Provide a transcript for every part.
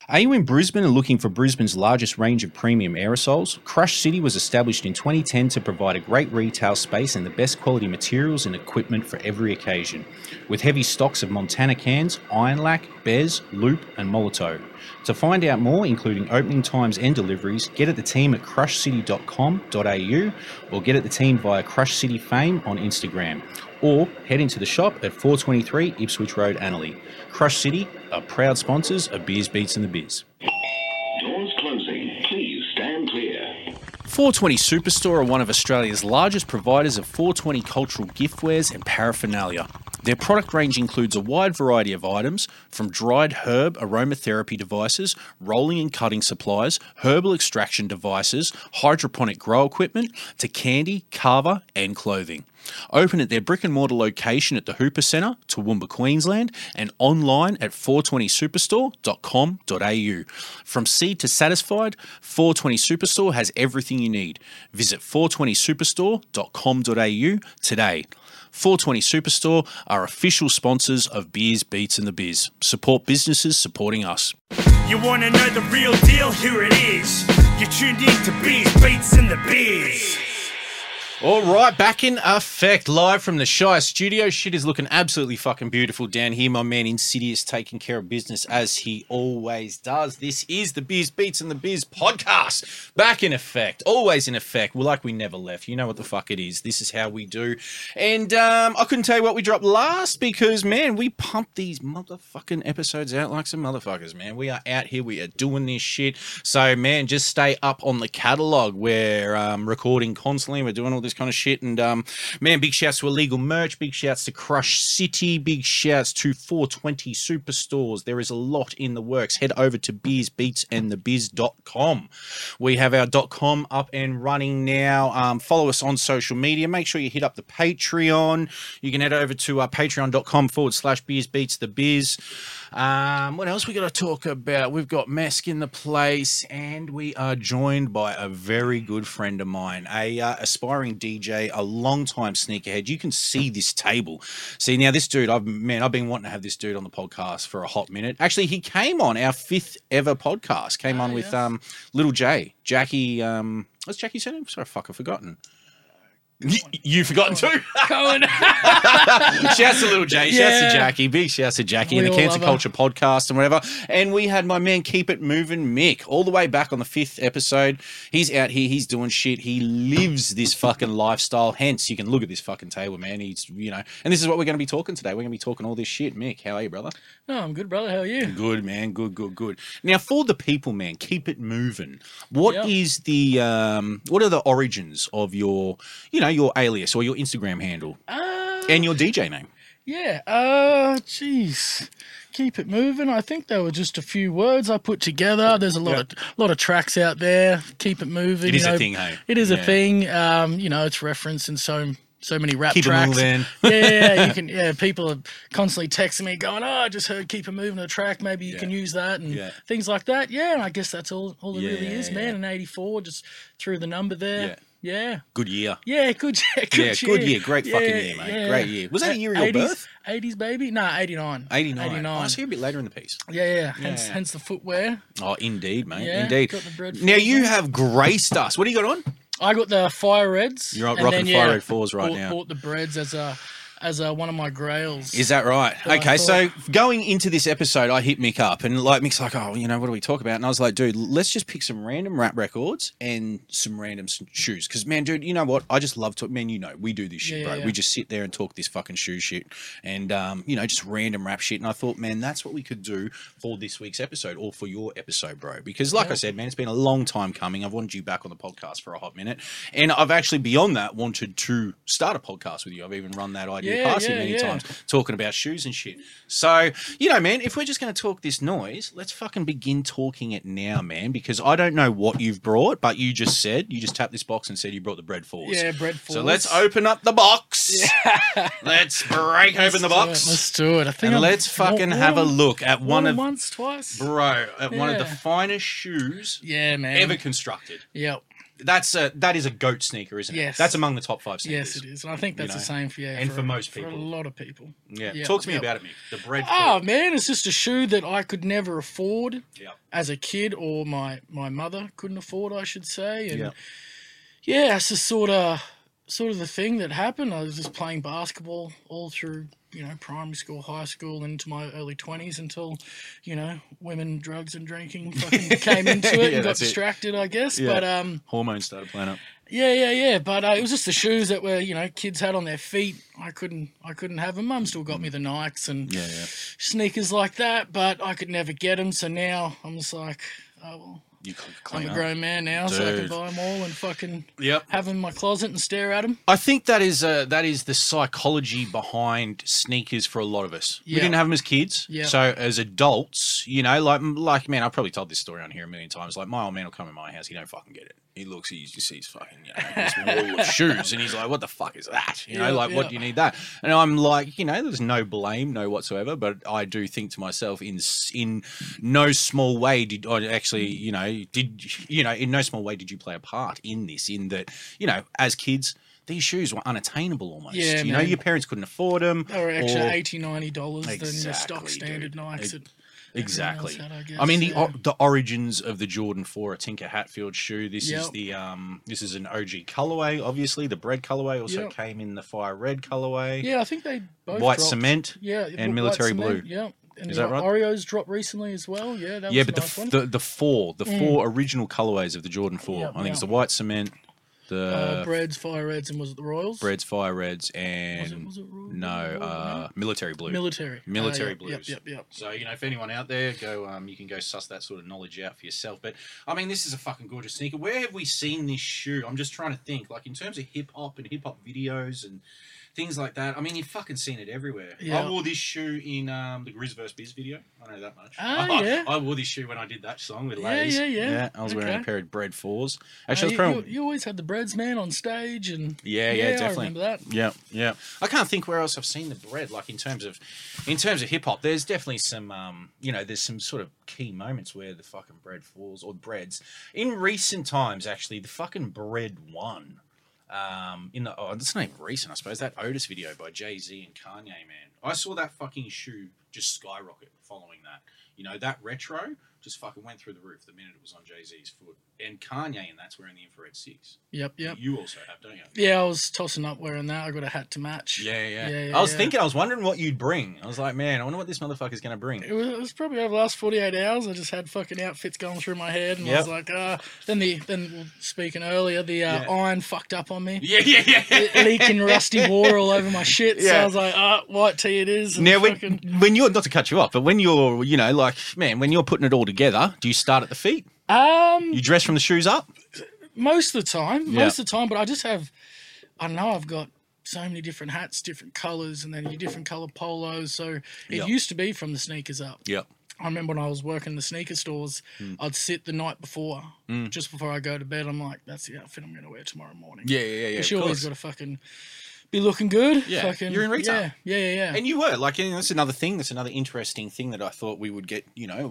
Are you in Brisbane and looking for Brisbane's largest range of premium aerosols? Crush City was established in 2010 to provide a great retail space and the best quality materials and equipment for every occasion. With heavy stocks of Montana cans, Ironlac, Bez, Loop and Molotov. To find out more, including opening times and deliveries, get at the team at crushcity.com.au or get at the team via Crush City Fame on Instagram. Or head into the shop at 423 Ipswich Road, Annerley. Crush City are proud sponsors of Beers, Beats and the Biz. Doors closing. Please stand clear. 420 Superstore are one of Australia's largest providers of 420 cultural giftwares and paraphernalia. Their product range includes a wide variety of items, from dried herb aromatherapy devices, rolling and cutting supplies, herbal extraction devices, hydroponic grow equipment, to candy, carver and clothing. Open at their brick and mortar location at the Hooper Centre, Toowoomba, Queensland, and online at 420superstore.com.au. From seed to satisfied, 420 Superstore has everything you need. Visit 420superstore.com.au today. 420 Superstore are official sponsors of Beers, Beats and the Biz. Support businesses supporting us. You want to know the real deal? Here it is. You're tuned in to Beers, Beats and the Biz. All right, back in effect, live from the Shire studio. Shit is looking absolutely fucking beautiful down here. My man Insidious taking care of business as he always does. This is the Beers, Beats and the Biz podcast. Back in effect, always in effect. Well, like we never left. You know what the fuck it is. This is how we do. And I couldn't tell you what we dropped last because, man, we pumped these motherfucking episodes out like some motherfuckers, man. We are out here. We are doing this shit. So, man, just stay up on the catalogue. We're recording constantly. We're doing all this kind of shit. And, man, big shouts to Illegal Merch. Big shouts to Crush City. Big shouts to 420 Superstores. There is a lot in the works. Head over to beersbeatsandthebiz.com. We have our .com up and running now. Follow us on social media. Make sure you hit up the Patreon. You can head over to patreon.com/beersbeatsthebiz. What else we got to talk about? We've got Mesk in the place, and we are joined by a very good friend of mine, a aspiring DJ, a long-time sneakerhead. You can see this table. See, now this dude, I've been wanting to have this dude on the podcast for a hot minute. Actually, he came on our 5th ever podcast. Came on with Little J, Jackie. What's Jackie's name? Sorry, fuck, I've forgotten. You've forgotten too? Cohen. Shouts to Little J, shouts to Jackie, big shouts to Jackie and the Cancer Culture podcast and whatever. And we had my man Keep It Moving Mick all the way back on the 5th episode. He's out here, he's doing shit. He lives this fucking lifestyle. Hence, you can look at this fucking table, man. He's, you know, and this is what we're going to be talking today. We're going to be talking all this shit. Mick, how are you, brother? No, I'm good, brother. How are you? Good, man. Good. Now, for the people, man, Keep It Moving. What is the, what are the origins of your, you know, your alias or your Instagram handle and your DJ name? Yeah. Jeez. Keep It Moving. I think they were just a few words I put together. There's a lot of tracks out there. Keep It Moving. It is a thing, hey? It is a thing. You know, it's referenced in so many rap Keep tracks. It Moving. Yeah, you can. Yeah, people are constantly texting me going, "Oh, I just heard Keep It Moving a track. Maybe you can use that and things like that." Yeah, and I guess that's all it really is, man. In '84, just threw the number there. Yeah. Good year. Yeah, good year. Good year. Great fucking year, mate. Yeah. Great year. Was that the year of your birth? 80s, baby? No, 89. 89. Oh, I see a bit later in the piece. Yeah. Hence the footwear. Oh, indeed, mate. Yeah, indeed. got the bread now, you have graced us. What do you got on? I got the Fire Reds. You're rocking Fire Red 4s right now. Bought the breads as one of my grails. Is that right? Okay, so going into this episode, I hit Mick up, and like Mick's like, "Oh, you know, what do we talk about?" And I was like, "Dude, let's just pick some random rap records and some random shoes." Because, man, dude, you know what? I just love to. Man, you know, we do this shit, bro. Yeah. We just sit there and talk this fucking shoe shit, and you know, just random rap shit. And I thought, man, that's what we could do for this week's episode, or for your episode, bro. Because, like I said, man, it's been a long time coming. I've wanted you back on the podcast for a hot minute, and I've actually beyond that wanted to start a podcast with you. I've even run that idea past you many times. Talking about shoes and shit. So, you know, man, if we're just going to talk this noise, let's fucking begin talking it now, man, because I don't know what you've brought, but you just tapped this box and said you brought the bread fours. Yeah, bread fours. So let's open up the box. Yeah. Let's break open the box. Let's do it. I think let's fucking have a look at one of once, twice. Bro, at one of the finest shoes man. ever constructed. Yep. that is a GOAT sneaker, isn't it? Yes. That's among the top 5 sneakers. Yes, it is, and I think that's the same for and for most people, for a lot of people. Yeah. Talk to me about it, Mick. The bread. Oh man, it's just a shoe that I could never afford Yeah. as a kid, or my mother couldn't afford, I should say. And yeah, it's just sort of the thing that happened. I was just playing basketball all through, primary school, high school, and into my early 20s until, women, drugs, and drinking fucking came into it and got distracted, I guess. Yeah. But hormones started playing up. Yeah. But it was just the shoes that were, kids had on their feet. I couldn't have them. Mum still got me the Nikes and sneakers like that, but I could never get them. So now I'm just like, oh well. I'm a grown man now, so I can buy them all and fucking have them in my closet and stare at them. I think that is the psychology behind sneakers for a lot of us. We didn't have them as kids, so as adults, like man, I've probably told this story on here a million times. Like my old man will come in my house, he don't fucking get it. He looks, he sees fucking, this wall of shoes, and he's like, "What the fuck is that?" What do you need that? And I'm like, there's no blame, no whatsoever, but I do think to myself, in no small way did I actually, in no small way did you play a part in this? In that, as kids, these shoes were unattainable almost. Yeah, your parents couldn't afford them. They were extra $80, $90 than the stock standard Nikes. Exactly. Had, I guess, I mean, the origins of the Jordan 4, a Tinker Hatfield shoe. This is this is an OG colorway. Obviously, the bread colorway also came in the fire red colorway. Yeah, I think they both white dropped. cement. And military blue. Yeah. And is that right? Oreos dropped recently as well. Yeah, that was but a nice one. the four original colorways of the Jordan 4. I think it's the white cement. The Breads, Fire Reds, and was it the Royals? Breads, Fire Reds, and was it Royal? no, military blue. Military blues. Yep. So if anyone out there you can go suss that sort of knowledge out for yourself. But I mean, this is a fucking gorgeous sneaker. Where have we seen this shoe? I'm just trying to think. Like in terms of hip hop and hip hop videos and things like that. I mean, you've fucking seen it everywhere. Yeah. I wore this shoe in the Grizz vs. Biz video. I know that much. I wore this shoe when I did that song with Lays. Yeah. I was wearing a pair of bread 4s. Actually, you always had the Breads, man, on stage. And yeah, definitely. I remember that. Yeah. I can't think where else I've seen the bread. Like in terms of hip hop, there's definitely some, there's some sort of key moments where the fucking bread 4s or breads. In recent times, actually, the fucking bread 1. It's not even recent, I suppose. That Otis video by Jay-Z and Kanye, man. I saw that fucking shoe just skyrocket following that. That retro just fucking went through the roof the minute it was on Jay-Z's foot. And Kanye, and that's wearing the infrared 6. Yep. You also have, don't you? Yeah, I was tossing up wearing that. I got a hat to match. Yeah. I was wondering what you'd bring. I was like, man, I wonder what this motherfucker's going to bring. It was probably over the last 48 hours. I just had fucking outfits going through my head, and I was like, then speaking earlier, the iron fucked up on me. Yeah. Leaking rusty water all over my shit. So I was like, white tee it is. Now, when you're, not to cut you off, but when you're, when you're putting it all together, do you start at the feet? You dress from the shoes up? Most of the time, but I just have, I don't know, I've got so many different hats, different colours, and then your different colour polos. So it used to be from the sneakers up. Yep. I remember when I was working in the sneaker stores, I'd sit the night before, just before I go to bed. I'm like, that's the outfit I'm going to wear tomorrow morning. Yeah. Because you always got to fucking be looking good. Yeah, you're in retail. Yeah. And you were that's another thing. That's another interesting thing that I thought we would get.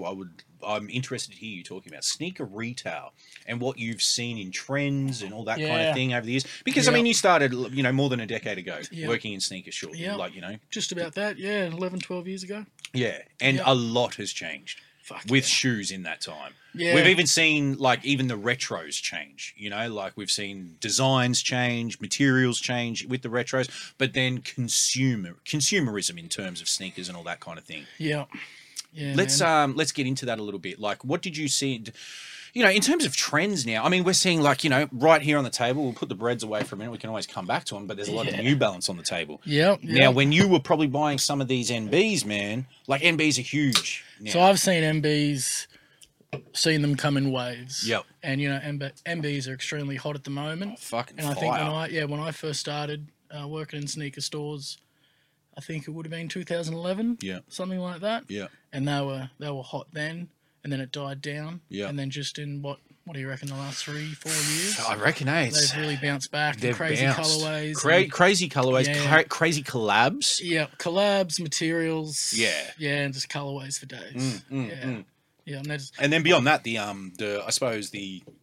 I'm interested to hear you talking about sneaker retail and what you've seen in trends and all that kind of thing over the years. Because I mean, you started more than a decade ago working in sneaker shortly. Just about that. Yeah, 11, 12 years ago. Yeah, and a lot has changed. With shoes in that time. Yeah. We've even seen even the retros change, we've seen designs change, materials change with the retros, but then consumerism in terms of sneakers and all that kind of thing. Yeah. Let's get into that a little bit. Like, what did you see in terms of trends now? I mean, we're seeing right here on the table, we'll put the breads away for a minute. We can always come back to them, but there's a lot of New Balance on the table. Yeah. Now, when you were probably buying some of these NBs, man, NBs are huge now. So I've seen NBs, seen them come in waves. Yep. And, NBs are extremely hot at the moment. Oh, fucking and I fire. think when I first started working in sneaker stores, I think it would have been 2011. Yeah. Something like that. Yeah. And they were hot then. And then it died down. Yeah. And then just in what do you reckon, the last 3-4 years? I reckon they've really bounced back. They've crazy bounced. colorways. Crazy colorways, crazy collabs. Yeah, collabs, materials. Yeah. Yeah, and just colorways for days. Yeah. And then beyond that, I suppose the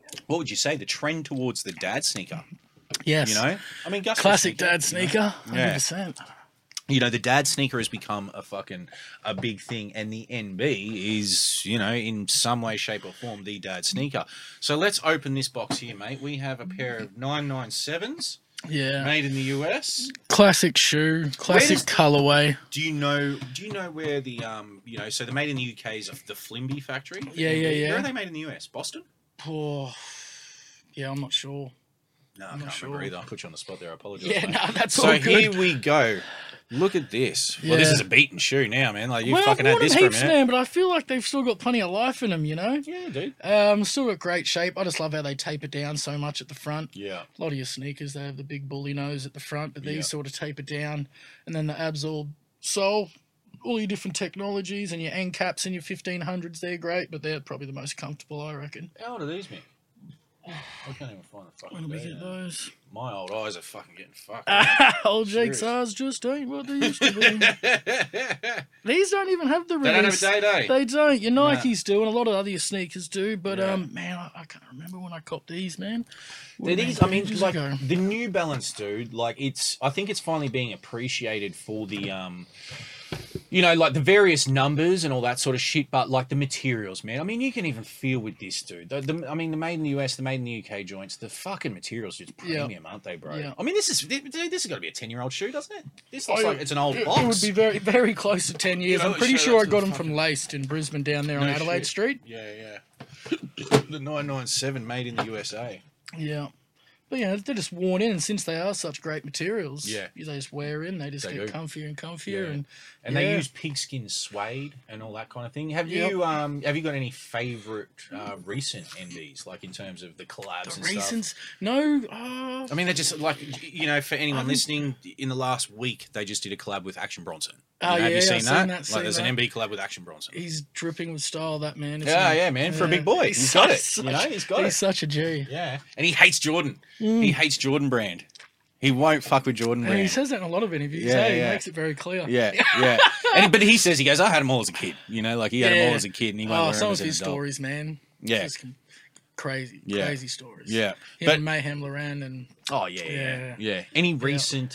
what would you say, the trend towards the dad sneaker? Yes. You know, I mean, Gusto classic sneaker, dad sneaker. Yeah. 100%. You know, the dad sneaker has become a big thing, and the NB is, you know, in some way, shape, or form, the dad sneaker. So let's open this box here, mate. We have a pair of 997s. Yeah. Made in the US. Classic shoe, classic colorway. Do you know where the you know, so they're made in the UK is the Flimby factory? Yeah. Where are they made in the US? Boston? Oh, yeah, I'm not sure. No, I can't remember either. I'll put you on the spot there. I apologize. Yeah, mate. no, that's so all good. here we go. Look at this. Well, this Yeah. is a beaten shoe now, man. Like, you Well, fucking I've had worn this them for a heaps, minute. man, but I feel like they've still got plenty of life in them, you know? Yeah, dude. Still got great shape. I just love how they taper down so much at the front. Yeah. A lot of your sneakers, they have the big bully nose at the front, but these Yeah. sort of taper down. And then the Absol sole, all your different technologies and your end caps and your 1500s, they're great, but they're probably the most comfortable, I reckon. How old are these, man? I can't even find the fucking When do we date get now. those? My old eyes are fucking getting fucked. Old Serious. JXRs just ain't what they used to be. These don't even have the They don't have a release. date, eh? They don't. Your Nikes do, and a lot of other sneakers do. But Yeah. man, I can't remember when I copped these, man. They're Would've these, been I mean, ages like ago. the New Balance, dude. Like I think it's finally being appreciated for the, you know, like the various numbers and all that sort of shit. But like the materials, man. I mean, you can even feel with this, dude. I mean, the made in the US, the made in the UK joints, the fucking materials just premium, aren't they, bro? Yeah. I mean, this has got to be a 10-year-old shoe, doesn't it? This looks Oh, like it's an old it box. would be very, very close to 10 years. You know, I'm pretty show sure that I to got the them from Laced in Brisbane down there on No Adelaide shit. Street. Yeah. The 997 made in the USA. Yeah. But yeah, they're just worn in, and since they are such great materials, Yeah. they just wear in, they just They get do. comfier and comfier. Yeah. And they yeah. use pigskin suede and all that kind of thing. Have Yep. you got any favorite recent NBs, like in terms of the collabs and the reasons? stuff? No. I mean, they're just like, you know, for anyone listening, in the last week they just did a collab with Action Bronson. Oh, Have you yeah, seen I've that? seen that, Like, there's seen an that. NB collab with Action Bronson. He's dripping with style, that man. Isn't Yeah, he? yeah, man. For a big boy, he's got it. You know, he's got He's it. such a G. Yeah, and he hates Jordan. He hates Jordan brand. He won't fuck with Jordan And he brand. says that in a lot of interviews. Yeah, He yeah. makes it very clear. Yeah. But he says, he goes, I had them all as a kid. You know, like he had them all as a kid, and he won't wear them some as of an his adult. stories, man. Yeah. Just crazy, Yeah. crazy stories. Yeah, Him but and Mayhem Loran and oh yeah. Yeah. Any recent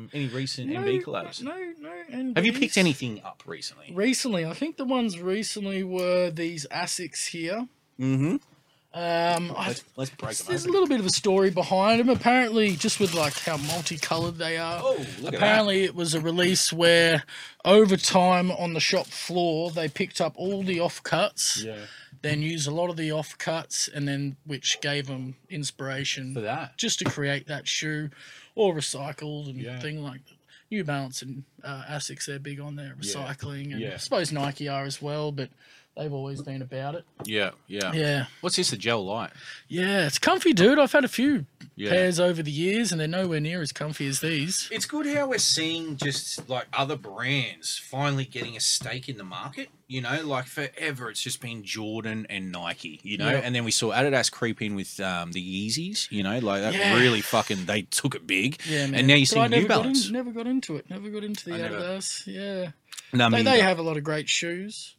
NB collabs? No. And Have you picked anything up recently? recently? I think the ones recently were these Asics here. Mm-hmm. There's Let's break them a open. little bit of a story behind them. Apparently, just with like how multicolored they are. Oh, look at Apparently, it was a release where over time on the shop floor they picked up all the offcuts. Yeah. Then used a lot of the offcuts, and then which gave them inspiration For that. just to create that shoe, or recycled and Yeah. thing like that. New Balance and Asics, they're big on their recycling, and Yeah. I suppose Nike are as well, but they've always been about it. Yeah. Yeah, What's this? The gel light? yeah, it's comfy, dude. I've had a few Yeah. pairs over the years, and they're nowhere near as comfy as these. It's good how we're seeing just like other brands finally getting a stake in the market. You know, like forever it's just been Jordan and Nike, you know, Yeah. and then we saw Adidas creep in with the Yeezys, you know, like that Yeah. really fucking, they took it big. Yeah, man. And now you But see I New Balance. never got into it. Never got into the I never- Adidas. Yeah. No, me They either. have a lot of great shoes.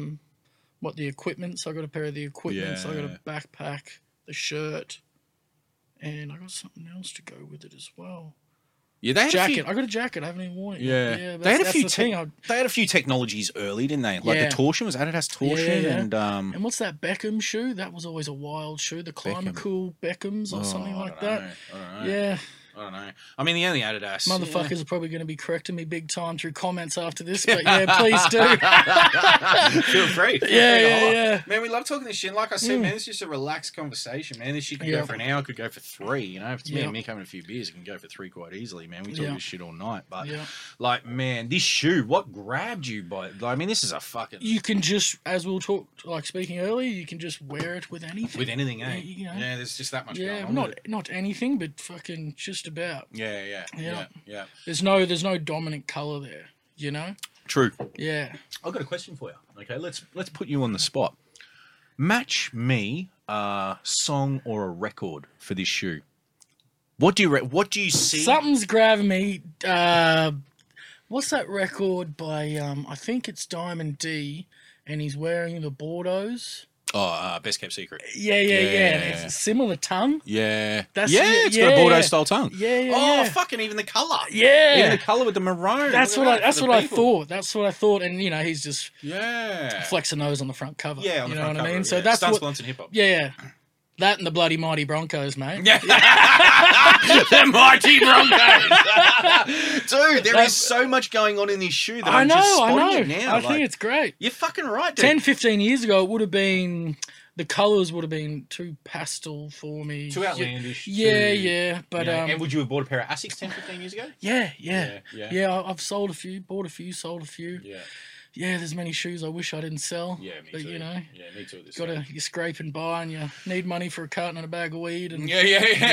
What the equipments? I got a pair of the equipments. I got Yeah. a backpack, the shirt, and I got something else to go with it as well. Yeah, they had Jacket. A few, I got a jacket. I haven't even worn it. yeah, Yet. they had a that's few. the thing. They had a few technologies early, didn't they? Like Yeah. the torsion was Adidas torsion, Yeah. and And what's that Beckham shoe? That was always a wild shoe. The Climate Beckham. Cool Beckhams or something I like don't that. know. I don't know. Yeah. I don't know. I mean, the only Adidas Motherfuckers are probably going to be correcting me big time through comments after this, but yeah, please do. Feel free. Feel Yeah, free to yeah, holler. yeah. Man, we love talking this shit. Like I said, man, it's just a relaxed conversation, man. This shit could Yeah. go for an hour, could go for 3. You know, if it's me Yeah. and Mick having a few beers, it can go for 3 quite easily, man. We talk Yeah. this shit all night. But, Yeah. like, man, this shoe, what grabbed you by it? Like, I mean, this is a fucking. You can just, as we'll talk, like speaking earlier, you can just wear it with anything. With anything, eh? You know. Yeah, there's just that much Yeah, going on. with it. not anything, but fucking just about. Yeah. There's no dominant color there. You know. True. Yeah. I've got a question for you. Okay, let's put you on the spot. Match me a song or a record for this shoe. What do you see? Something's grabbing me. What's that record by? I think it's Diamond D, and he's wearing the Bordeaux. Best Kept Secret. Yeah. And it's a similar tongue. Yeah. That's it's got a Bordeaux style tongue. Yeah. Fucking even the colour. Yeah. Even the colour with the maroon. That's Look what at that for I the people. thought. That's what I thought. And he's just flex a nose on the front cover. Yeah, on you the know front what cover, I mean? yeah. So that's Stunts, what. blunts, and hip hop. Yeah. That and the bloody mighty Broncos, mate. Yeah. The mighty Broncos. Dude, there is so much going on in this shoe that I'm just spotting it now. I think it's great. You're fucking right, dude. 10, 15 years ago, it would have been... The colours would have been too pastel for me. Too outlandish. Yeah. But and would you have bought a pair of Asics 10, 15 years ago? Yeah. I've sold a few, bought a few, sold a few. Yeah, there's many shoes I wish I didn't sell. Yeah, me but, too. Yeah, me too. you scrape and buy, and you need money for a carton and a bag of weed, and You'll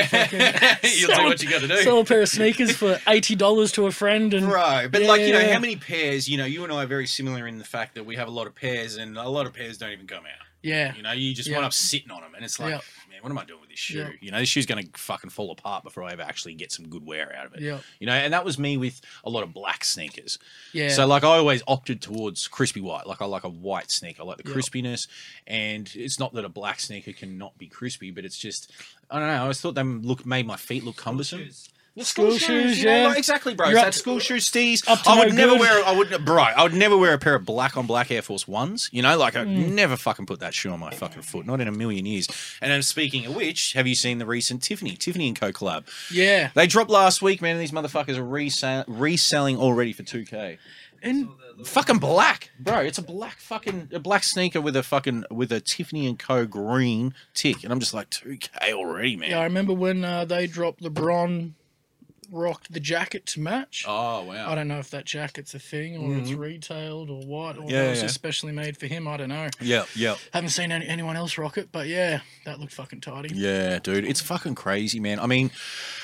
do what you got to do. Sell a pair of sneakers for $80 to a friend, and Bro, but how many pairs? You and I are very similar in the fact that we have a lot of pairs, and a lot of pairs don't even come out. Yeah. You just wind up sitting on them, and it's like, man, what am I doing with this shoe? This shoe's going to fucking fall apart before I ever actually get some good wear out of it. Yeah. And that was me with a lot of black sneakers. Yeah. So, I always opted towards crispy white. I like a white sneaker. I like the crispiness, and it's not that a black sneaker can not be crispy, but it's just, I don't know, I always thought they made my feet look cumbersome. School shoes, exactly, bro. You're That school shoe steez. I would never wear a pair of black on black Air Force Ones. I'd never fucking put that shoe on my fucking foot, not in a million years. And then speaking of which, have you seen the recent Tiffany and Co collab? Yeah, they dropped last week, man. And these motherfuckers are reselling already for $2,000. And fucking black, bro. It's a black sneaker with a Tiffany and Co green tick, and I'm just like $2,000 already, man. Yeah, I remember when they dropped LeBron. Rocked the jacket to match. Oh, wow. I don't know if that jacket's a thing or it's retailed or what, or it was especially made for him. I don't know. Yeah. Haven't seen anyone else rock it, but yeah, that looked fucking tidy. Yeah, dude. It's fucking crazy, man. I mean,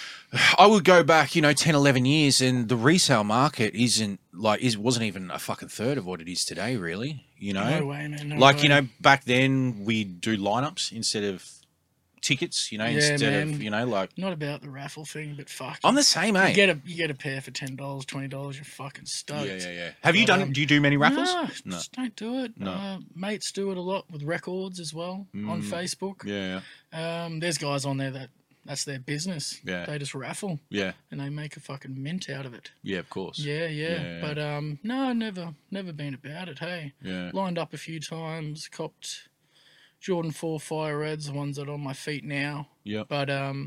I would go back, 10, 11 years, and the resale market wasn't even a fucking third of what it is today, really. No way, man. No way. Back then we'd do lineups instead of tickets, instead of not about the raffle thing, but fuck. I'm the same, eh? You get a pair for $10, $20, you're fucking stoked. Yeah. Have you done? Do you do many raffles? No, just don't do it. No. Mates do it a lot with records as well on Facebook. Yeah. There's guys on there that's their business. Yeah. They just raffle. Yeah. And they make a fucking mint out of it. Yeah, of course. Yeah. But no, never been about it. Hey. Yeah. Lined up a few times, copped Jordan 4 Fire Reds, the ones that are on my feet now. Yeah. But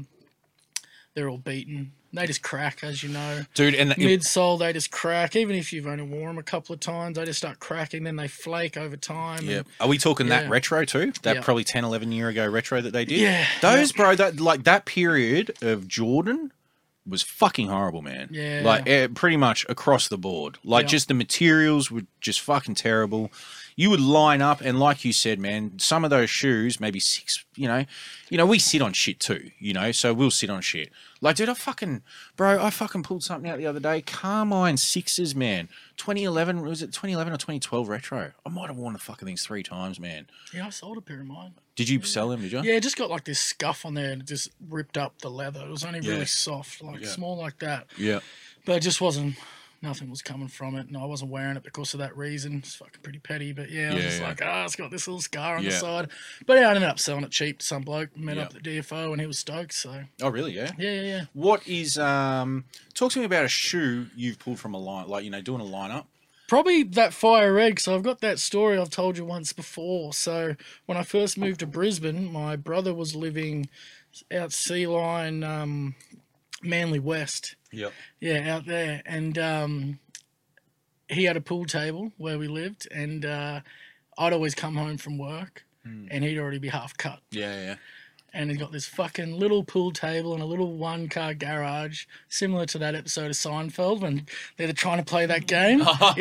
they're all beaten. They just crack, as you know. Dude, and midsole, they just crack. Even if you've only worn them a couple of times, they just start cracking. Then they flake over time. Yeah. Are we talking that retro too? That probably 10, 11 year ago retro that they did? Yeah. Those, bro, that period of Jordan was fucking horrible, man. Yeah. Pretty much across the board. Just the materials were just fucking terrible. You would line up, and like you said, man, some of those shoes, maybe six, we sit on shit too, so we'll sit on shit. Dude, I fucking pulled something out the other day. Carmine Sixes, man. 2011, was it 2011 or 2012 retro? I might have worn the fucking things 3 times, man. Yeah, I sold a pair of mine. Did you sell them, did you? Yeah, it just got this scuff on there and it just ripped up the leather. It was only really soft, small like that. Yeah. But it just wasn't... Nothing was coming from it, and I wasn't wearing it because of that reason. It's fucking pretty petty, but I was just it's got this little scar on the side. But I ended up selling it cheap to some bloke. Met up at the DFO, and he was stoked. So. Oh really? Yeah. Yeah. What is talk to me about a shoe you've pulled from a line, doing a lineup. Probably that Fire Red. So I've got that story I've told you once before. So when I first moved to Brisbane, my brother was living out Sea Line, Manly West. Yep. Yeah, out there. And he had a pool table where we lived, and I'd always come home from work, and he'd already be half cut. Yeah. And he got this fucking little pool table and a little one-car garage, similar to that episode of Seinfeld when they're trying to play that game.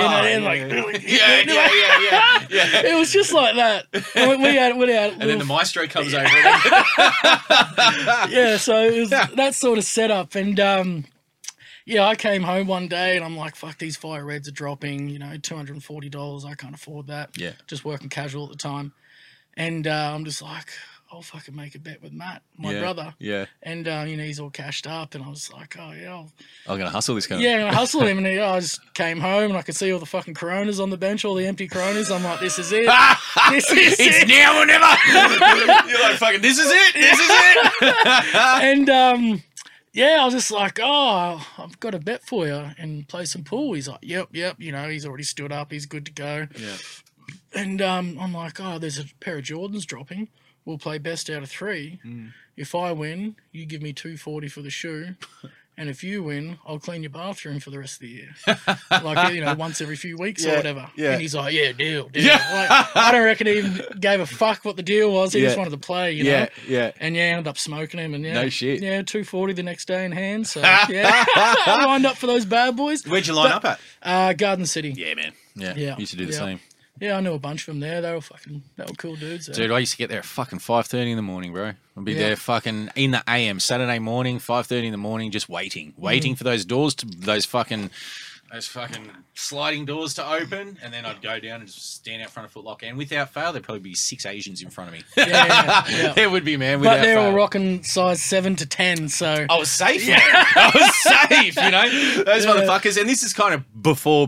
It was just like that. We had and then the maestro comes over. Yeah, so it was that sort of setup. And I came home one day and I'm like, fuck, these Fire Reds are dropping, $240. I can't afford that. Yeah. Just working casual at the time. And I'm just like, I'll fucking make a bet with Matt, my Yeah, brother. yeah. And, he's all cashed up. And I was like, oh, yeah, I'm going to hustle this guy. I'm going to hustle him. And I just came home and I could see all the fucking Coronas on the bench, all the empty Coronas. I'm like, this is it. This is It's it. now or never. You're like, fucking, this is it. This is it. And, I was just like, oh, I've got a bet for you and play some pool. He's like, yep. He's already stood up. He's good to go. Yeah. And I'm like, oh, there's a pair of Jordans dropping. We'll play best out of 3. If I win, you give me $240 for the shoe. And if you win, I'll clean your bathroom for the rest of the year. Like, once every few weeks or whatever. Yeah. And he's like, yeah, deal. Like, I don't reckon he even gave a fuck what the deal was. He just wanted to play, you know. Yeah. And ended up smoking him. And No shit. Yeah, $240 the next day in hand. So, I lined up for those bad boys. Where'd you line up at? Garden City. Yeah, man. Yeah. Yeah. Used to do the same. Yeah, I knew a bunch of them there. They were cool dudes. Dude, I used to get there at fucking 5:30 in the morning, bro. I'd be there fucking in the AM, Saturday morning, 5:30 in the morning, just waiting for those doors to, those fucking sliding doors to open, and then I'd go down and just stand out front of Foot Locker, and without fail, there'd probably be 6 Asians in front of me. Yeah. There would be, man. But they're all rocking size 7 to 10, so I was safe. Yeah. I was safe. Those motherfuckers, and this is kind of before.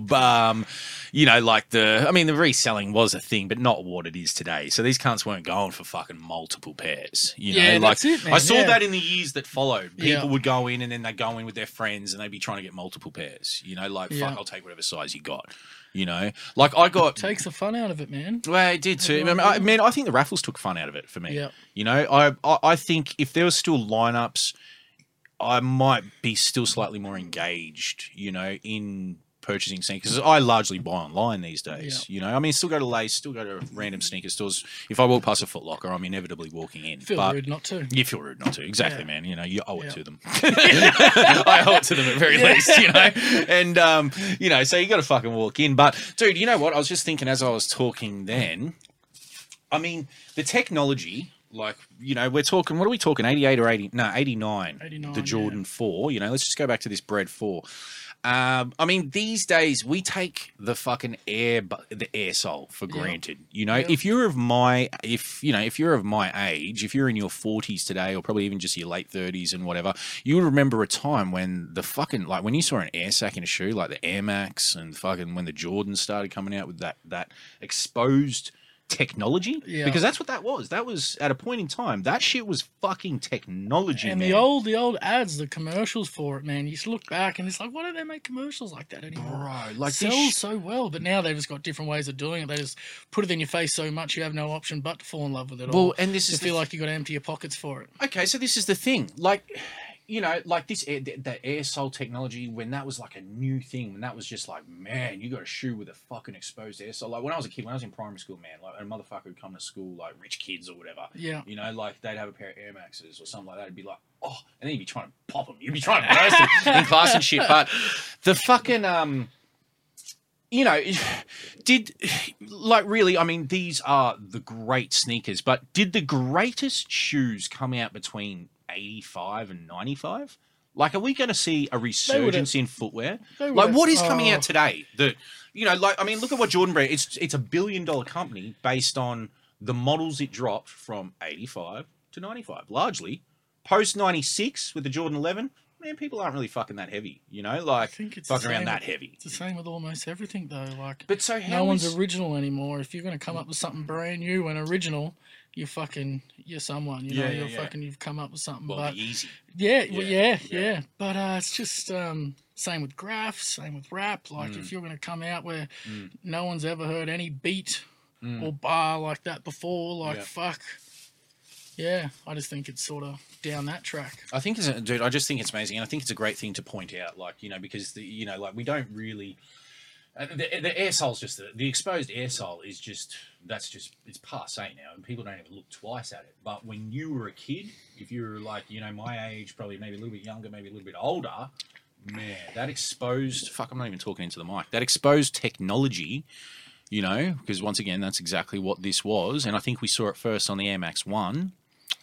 The reselling was a thing, but not what it is today. So these cunts weren't going for fucking multiple pairs. That's it, man. I saw that in the years that followed. People would go in and then they'd go in with their friends and they'd be trying to get multiple pairs. Fuck, I'll take whatever size you got. I got... Takes the fun out of it, man. Well, it did too. I think the raffles took fun out of it for me. Yeah. I think if there was still lineups, I might be still slightly more engaged, in purchasing sneakers, because I largely buy online these days. Still go to Lace, still go to random sneaker stores. If I walk past a Foot Locker, I'm inevitably walking in. Rude not to. You feel rude not to, exactly, man. You owe it to them. I owe it to them at very least, And so you got to fucking walk in. But dude, you know what? I was just thinking as I was talking then. The technology. We're talking. What are we talking? 88 or 80? No, 89. 89. The Jordan 4. Let's just go back to this Bread 4. These days we take the fucking air sole for granted. If you're of my if you're of my age, if you're in your 40s today, or probably even just your late 30s and whatever, you would remember a time when the fucking when you saw an air sack in a shoe, like the Air Max, and fucking when the Jordans started coming out with that exposed technology, because that's what that was. That was at a point in time. That shit was fucking technology. And man. the old ads, the commercials for it, man. You just look back and it's like, why don't they make commercials like that anymore? Bro, sells so well, but now they've just got different ways of doing it. They just put it in your face so much you have no option but to fall in love with it. Well, and this is feel like you got to empty your pockets for it. Okay, so this is the thing, the air sole technology, when that was like a new thing, when that was just like, man, you got a shoe with a fucking exposed air sole. Like when I was a kid, when I was in primary school, man, like a motherfucker would come to school, like rich kids or whatever. Yeah. They'd have a pair of Air Maxes or something like that. It'd be like, oh, and then you'd be trying to pop them. You'd be trying to burst them in class and shit. But the fucking, these are the great sneakers, but did the greatest shoes come out between 85 and 95? Are we going to see a resurgence in footwear? What is coming out today? Look at what Jordan Brand. It's $1 billion company based on the models it dropped from 85 to 95, largely. Post 96 with the Jordan 11, man, people aren't really fucking that heavy, I think it's fucking around that heavy. It's the same with almost everything, though. But so how no one's original anymore. If you're going to come up with something brand new and original, you're someone, you've come up with something. Well, easy. Yeah. But it's just same with graph, same with rap. If you're going to come out where no one's ever heard any beat or bar like that before, fuck. Yeah, I just think it's sort of down that track. I just think it's amazing, and I think it's a great thing to point out, because we don't really. The air sole's just the exposed air sole is it's passé now, and people don't even look twice at it. But when you were a kid, if you were my age, probably maybe a little bit younger, maybe a little bit older, man, that exposed I'm not even talking into the mic. That exposed technology, because once again, that's exactly what this was, and I think we saw it first on the Air Max 1.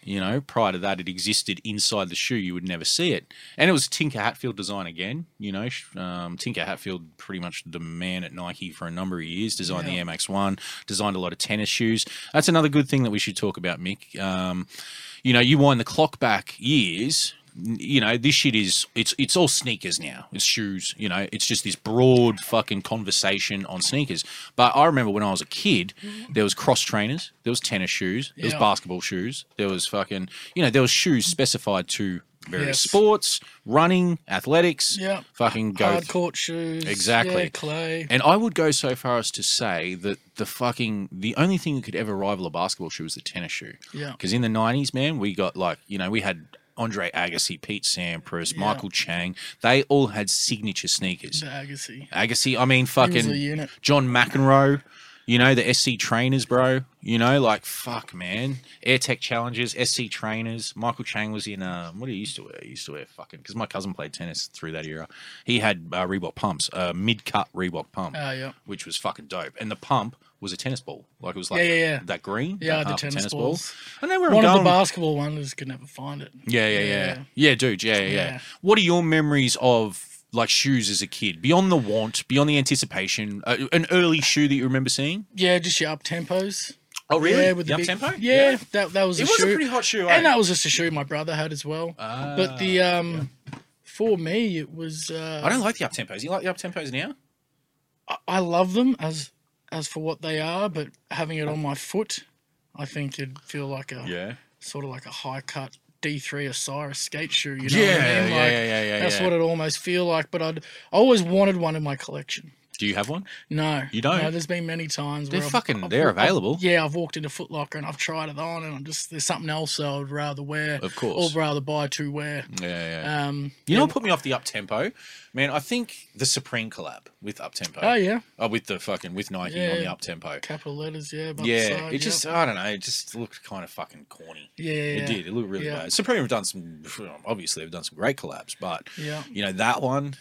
You know, prior to that, it existed inside the shoe. You would never see it. And it was Tinker Hatfield design again. You know, Tinker Hatfield, pretty much the man at Nike for a number of years, designed the Air Max 1, designed a lot of tennis shoes. That's another good thing that we should talk about, Mick. You know, you wind the clock back years. You know, this shit is, it's all sneakers now. It's shoes, you know. It's just this broad fucking conversation on sneakers. But I remember when I was a kid, there was cross trainers, there was tennis shoes, there was basketball shoes, there was fucking, you know, there was shoes specified to various sports, running, athletics, fucking go. Hard court shoes. Exactly. Yeah, clay. And I would go so far as to say that the only thing that could ever rival a basketball shoe was the tennis shoe. Yeah. Because in the 90s, man, we got like, you know, we had Andre Agassi, Pete Sampras, Michael Chang. They all had signature sneakers. The Agassi. Agassi, I mean, He was a fucking unit. John McEnroe, you know, the SC trainers, bro. You know, like, fuck, man. AirTech Challengers, SC trainers. Michael Chang was in, what did he used to wear? He used to wear fucking, because my cousin played tennis through that era. He had Reebok pumps, mid-cut Reebok pump, which was fucking dope. And the pump was a tennis ball. Like, it was like that green. Yeah, that the tennis balls. I know where One I'm of going. the basketball ones could never find it. Yeah, dude. Yeah. What are your memories of like shoes as a kid? Beyond the want, beyond the anticipation, an early shoe that you remember seeing? Yeah, just your up tempos. Oh, really? Yeah, with the the big, up-tempo? Yeah, that was It a was shoe. a pretty hot shoe, And that was just a shoe my brother had as well. Ah, but the for me it was I don't like the up-tempos. You like the up-tempos now? I love them as for what they are, but having it on my foot, I think it'd feel like a sort of like a high cut D3 Osiris skate shoe. You know what I mean? Like, that's what it almost feel like. But I always wanted one in my collection. Do you have one? No. You don't? No, there's been many times They're where they're available. I've walked into Foot Locker and I've tried it on and there's something else I would rather wear. Of course. Or rather buy to wear. Yeah. You know what put me off the up-tempo? Man, I think the Supreme collab with up-tempo. Oh, yeah. With Nike on the up-tempo. Capital letters, Yeah, side, it just, I don't know, it just looked kind of fucking corny. Yeah. It did. It looked really bad. Supreme have done obviously have done some great collabs, but, you know, that one,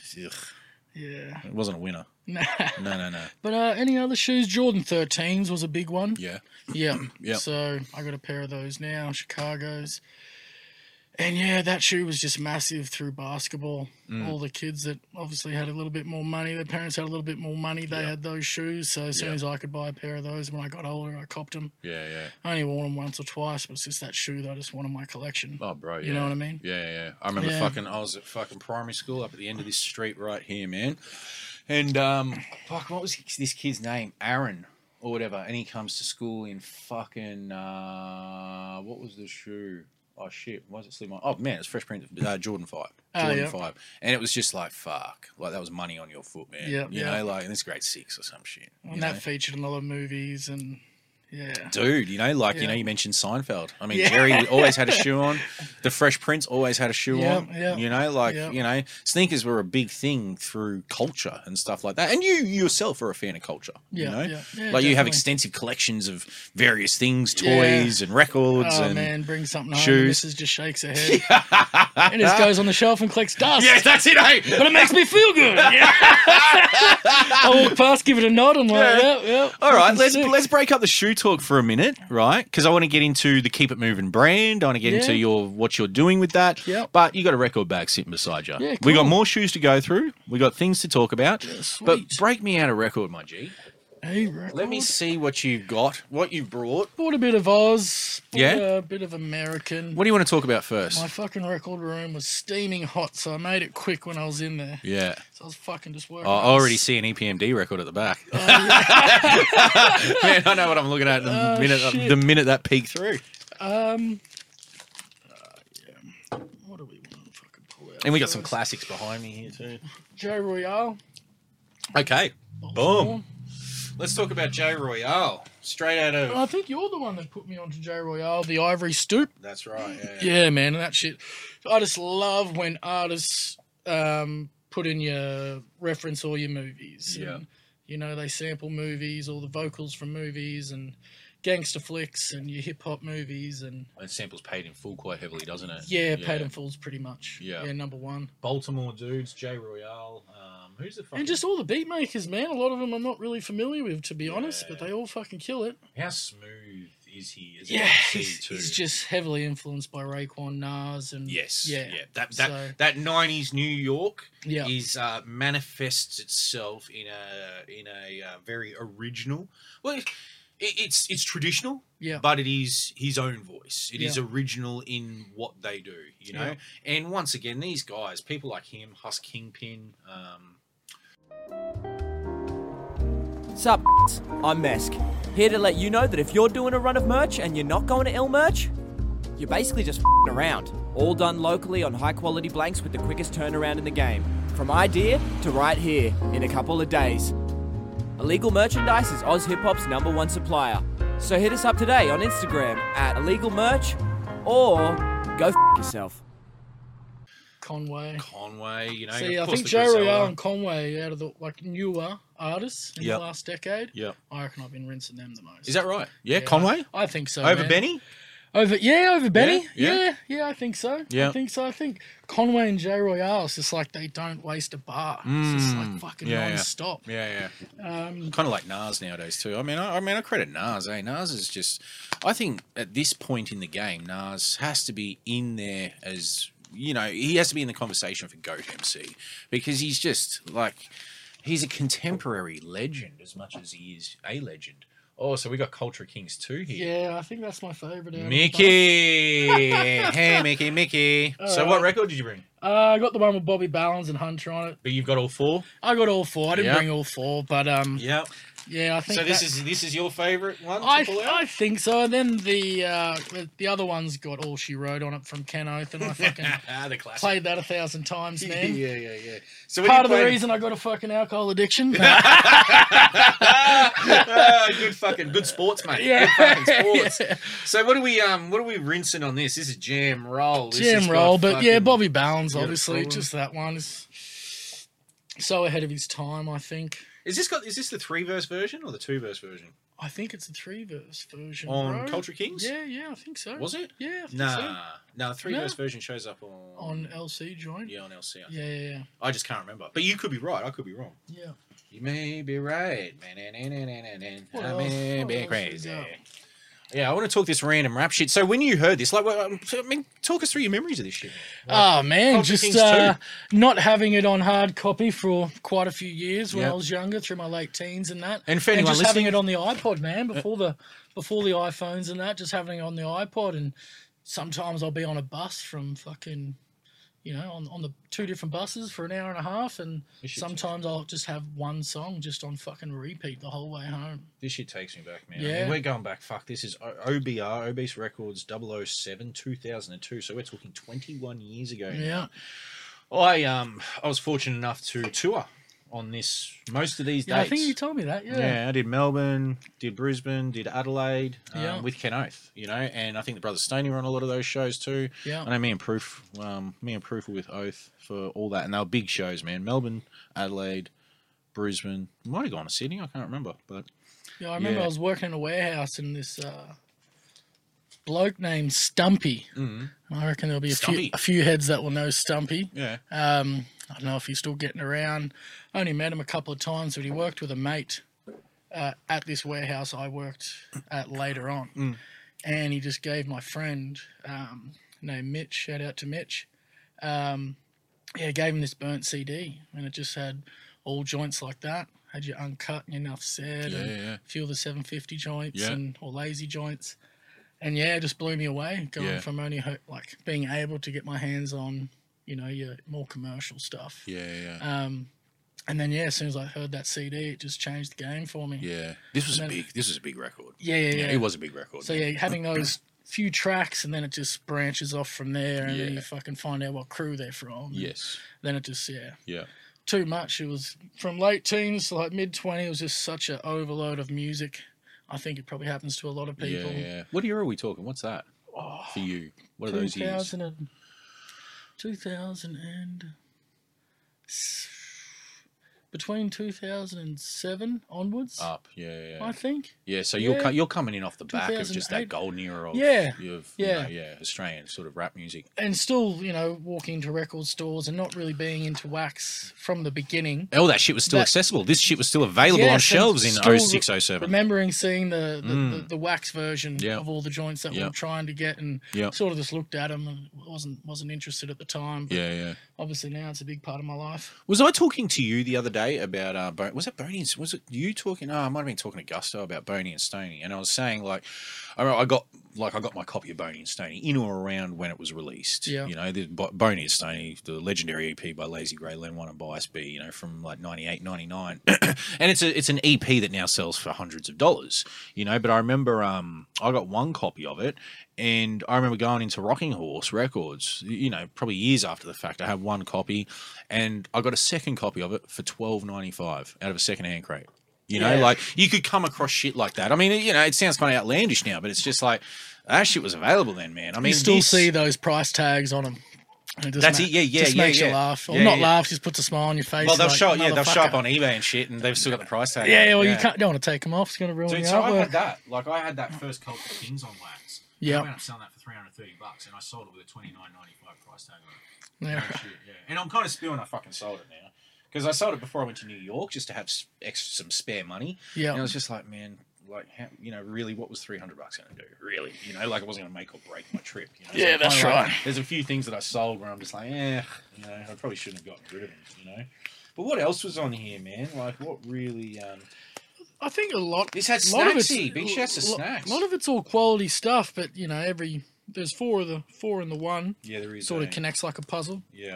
it wasn't a winner. Nah. No. But any other shoes? Jordan 13s was a big one. Yeah. Yeah. So I got a pair of those now, Chicago's. And yeah, that shoe was just massive through basketball. All the kids that obviously had a little bit more money, their parents had a little bit more money, they had those shoes. So as soon as I could buy a pair of those, when I got older, I copped them. Yeah. I only wore them once or twice, but it's just that shoe that I just want in my collection. Oh, bro, You know what I mean? Yeah. I remember I was at fucking primary school up at the end of this street right here, man. And, what was this kid's name? Aaron or whatever. And he comes to school in fucking, what was the shoe? Oh, shit. Why is it slim on? Oh, man, it's Fresh Prince, Jordan 5. Jordan 5. And it was just like, fuck. Like, that was money on your foot, man. You know, like, and this grade 6 or some shit. And that featured in a lot of movies and... Yeah. Dude, you know, like, you know, you mentioned Seinfeld. I mean, Jerry always had a shoe on. The Fresh Prince always had a shoe on. You know, like, you know, sneakers were a big thing through culture and stuff like that. And you yourself are a fan of culture, you know? Like, definitely. you have extensive collections of various things, toys and records and man, bring something shoes. home. Mrs. just shakes her head. And just goes on the shelf and collects dust. Yeah, that's it, eh? But it makes me feel good. I walk past, give it a nod. I'm like, yep. All right, let's break up the shoe talk for a minute, right? Because I want to get into the Keep It Moving brand. I want to get into what you're doing with that. Yep. But you got a record bag sitting beside you. Yeah, We got cool. more shoes to go through. We got things to talk about. sweet. But break me out a record, my G. Hey, record. Let me see what you've got, what you brought. Bought a bit of Oz. Bought Yeah? a bit of American. What do you want to talk about first? My fucking record room was steaming hot, so I made it quick when I was in there. Yeah. So I was fucking just working. I on already this. see an EPMD record at the back. Man, I know what I'm looking at the minute that peeked through. What do we want to fucking pull out? And we got some first? classics behind me here too. J Royale. Okay. Boom. Let's talk about J Royale. Straight out of... I think you're the one that put me onto J Royale, the Ivory Stoop. That's right, Yeah, man, that shit. I just love when artists put in your reference all your movies. Yeah. And, you know, they sample movies, all the vocals from movies and gangster flicks and your hip-hop movies. And It samples paid in full quite heavily, doesn't it? yeah, paid in fulls pretty much. Yeah. Number one. Baltimore dudes, J Royale. Who's the fucking... And just all the beat makers, man. A lot of them I'm not really familiar with, to be honest, but they all fucking kill it. How smooth is he as Yeah, an MC too. he's just heavily influenced by Raekwon, Nas, and Yes. yeah. That So- that 90s New York Yeah. is manifests itself in a very original. Well, it's traditional. Yeah. But it is his own voice. It is Yeah. original in what they do, you know. Yeah. And once again, these guys, people like him, Husk Kingpin. Sup, I'm Mesk. Here to let you know that if you're doing a run of merch and you're not going to L Merch, you're basically just around. All done locally on high quality blanks with the quickest turnaround in the game. From idea to right here in a couple of days. Illegal Merchandise is Oz Hip Hop's #1 supplier. So hit us up today on Instagram at Illegal Merch or go yourself. Conway. You know. See, of I course think the J. Griselda. Royale and Conway, out of the newer artists in Yep. the last decade, Yep. I reckon I've been rinsing them the most. Is that right? Yeah, Conway? I think so. Over man. Benny? Over Benny. Yeah? Yeah, I think so. Yeah. I think so. I think Conway and J. Royale, it's just like they don't waste a bar. It's just like fucking non-stop. Yeah. Kind of like Nas nowadays too. I mean, I credit Nas. Nas is just. I think at this point in the game, Nas has to be in there as he has to be in the conversation for GOAT MC because he's just like he's a contemporary legend as much as he is a legend. Oh, so we got Culture Kings 2 here. Yeah, I think that's my favourite. Mickey! Hey, Mickey. So what record did you bring? I got the one with Bobby Ballins and Hunter on it. But you've got all 4? I got all 4. I didn't Yep. bring all 4, but Yep. yeah, I think So this is your favourite one to I pull out? I think so. And then the other one's got All She Wrote on it from Ken Oath, and I fucking the classic. played that 1,000 times, man. Yeah. So Part of the reason I got a fucking alcohol addiction. good sports, mate. Yeah. Good fucking sports. So what are we rinsing on this? This is Jam Roll. This has Jam got Roll, but yeah, fucking- Bobby Ballins, got a obviously, problem. just that one is so ahead of his time. I think. Is this the 3-verse version or the 2-verse version I think it's a 3-verse version on bro. Culture Kings? Yeah, I think so. Was it? Yeah, I think Nah, the 3-verse No. version shows up on LC joint. on LC. I think. Yeah. I just can't remember. But you could be right. I could be wrong. Yeah. You may be right. What I else? may What be else crazy. we got? Yeah, I want to talk this random rap shit. So when you heard this, talk us through your memories of this shit. Oh man, Culture just Kings 2. not having it on hard copy for quite a few years when Yep. I was younger, through my late teens and that. And for anyone just having listening- it on the iPod, man, before the iPhones and that, just having it on the iPod, and sometimes I'll be on a bus from fucking, on the 2 different buses for an hour and a half, and This shit- sometimes I'll just have one song just on fucking repeat the whole way home. This shit takes me back, man. I Yeah. mean, we're going back. Fuck, this is OBR, Obese Records 007, 2002. So we're talking 21 years ago. Yeah. I was fortunate enough to tour on this most of these Yeah, I dates. think you told me that, Yeah, I did Melbourne, did Brisbane, did Adelaide Yeah. with Ken Oath, and I think the Brothers Stoney were on a lot of those shows too. Yeah. I know me and Proof were with Oath for all that, and they were big shows, man. Melbourne, Adelaide, Brisbane. Might have gone to Sydney, I can't remember, but Yeah, I remember Yeah. I was working in a warehouse and this bloke named Stumpy. Mhm. I reckon there'll be Stumpy. a few heads that will know Stumpy. yeah. I don't know if he's still getting around. I only met him a couple of times, but he worked with a mate at this warehouse I worked at later on. And he just gave my friend named Mitch, shout out to Mitch, gave him this burnt CD, and it just had all joints like that. Had your uncut and your enough said, and yeah. a few of the 750 joints Yeah. or lazy joints. And yeah, it just blew me away going Yeah. from only being able to get my hands on, your more commercial stuff. Yeah. And then as soon as I heard that CD, it just changed the game for me. Yeah. This was And then- a big record. Yeah. It was a big record. So having those few tracks, and then it just branches off from there, and then Yeah. you fucking find out what crew they're from. and Yes. Then it just Yeah. too much. It was from late teens to like mid-20. It was just such an overload of music. I think it probably happens to a lot of people. Yeah. What year are we talking? What's that for you? What are those years? 2000 and between 2007 onwards. Up, yeah. I think. Yeah, so Yeah. you're coming in off the back of just that 2008. golden era of Yeah, Australian sort of rap music. And still, walking into record stores and not really being into wax from the beginning. Oh, that shit was still accessible. This shit was still available on shelves in 06, 07. Remembering seeing the wax version Yeah. of all the joints that we Yeah. were trying to get, and Yeah. sort of just looked at them and wasn't interested at the time. But Yeah. obviously now it's a big part of my life. Was I talking to you the other day about was it Boney? Was it you talking? Oh, I might have been talking to Gusto about Boney and Stoney, and I was saying I got my copy of Boney and Stoney in or around when it was released. Yeah. The Boney and Stoney, the legendary EP by Lazy Grey, Len 1 and Bias B, from like 98, 99. And it's an EP that now sells for hundreds of dollars, but I remember I got one copy of it, and I remember going into Rocking Horse Records, probably years after the fact. I had one copy, and I got a second copy of it for $12.95 out of a secondhand crate. You could come across shit like that. I mean, it sounds kind of outlandish now, but it's just like that shit was available then, man. I mean, You still see those price tags on them. And it That's it. Yeah, just makes you yeah. laugh, or Yeah, not yeah. laugh. Just puts a smile on your face. Well, they'll like, show up "Motherfucker." on eBay and shit, and they've still got the price tag. Yeah, well, on it. you don't want to take them off. It's going to ruin Dude, your so I artwork. had that. Like, I had that first Culture Kings on wax. Yeah. I ended up selling that for $330, and I sold it with a $29.95 price tag on it. Yeah. Oh, shit, yeah. And I'm kind of spewing I fucking sold it now. Because I sold it before I went to New York just to have some spare money. Yeah. And I was just like, man, really, what was $300 going to do? Really? I wasn't going to make or break my trip. So Yeah, that's kinda right. There's a few things that I sold where I'm just like, I probably shouldn't have gotten rid of them, But what else was on here, man? Like, what really... I think a lot. This had a lot of snacksy. it's- Big shouts to snacks. A lot of it's all quality stuff, but there's four in the one. Yeah, there is. Sort of connects like a puzzle. Yeah.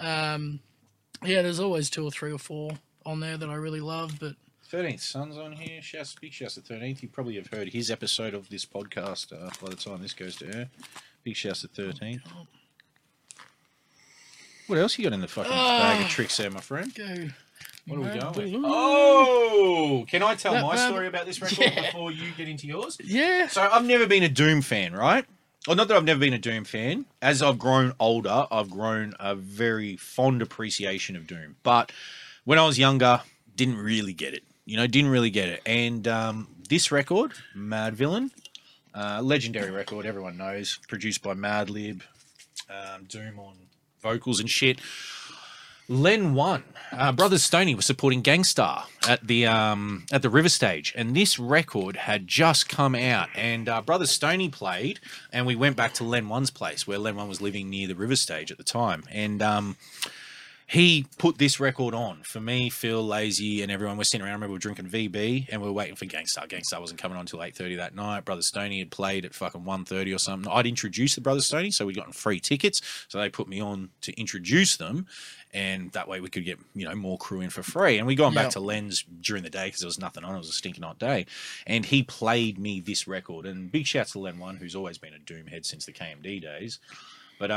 There's always 2 or 3 or 4 on there that I really love, but 13th Son's on here. Big shouts to 13th. You probably have heard his episode of this podcast by the time this goes to air. Big shouts to 13th. What else you got in the fucking bag of tricks there, my friend? go. What are we going with? Oh! Can I tell my that- story about this record before you get into yours? Yeah. So I've never been a Doom fan, right? Well, not that I've never been a Doom fan. As I've grown older, I've grown a very fond appreciation of Doom. But when I was younger, didn't really get it. Didn't really get it. And this record, Mad Villain, legendary record, everyone knows, produced by Madlib, Doom on vocals and shit. Len 1, Brothers Stoney was supporting Gangstar at the River Stage, and this record had just come out, and Brothers Stoney played, and we went back to Len 1's place, where Len 1 was living near the River Stage at the time, and he put this record on for me, Phil, Lazy, and everyone. We're sitting around. I remember we were drinking VB, and we were waiting for Gangstar. Gangstar wasn't coming on until 8:30 that night. Brothers Stoney had played at fucking 1:30 or something. I'd introduced the Brothers Stoney, so we'd gotten free tickets. So they put me on to introduce them, and that way we could get more crew in for free. And we gone back to Len's during the day because there was nothing on. It was a stinking hot day, and he played me this record. And big shouts to Len 1, who's always been a Doom head since the KMD days. But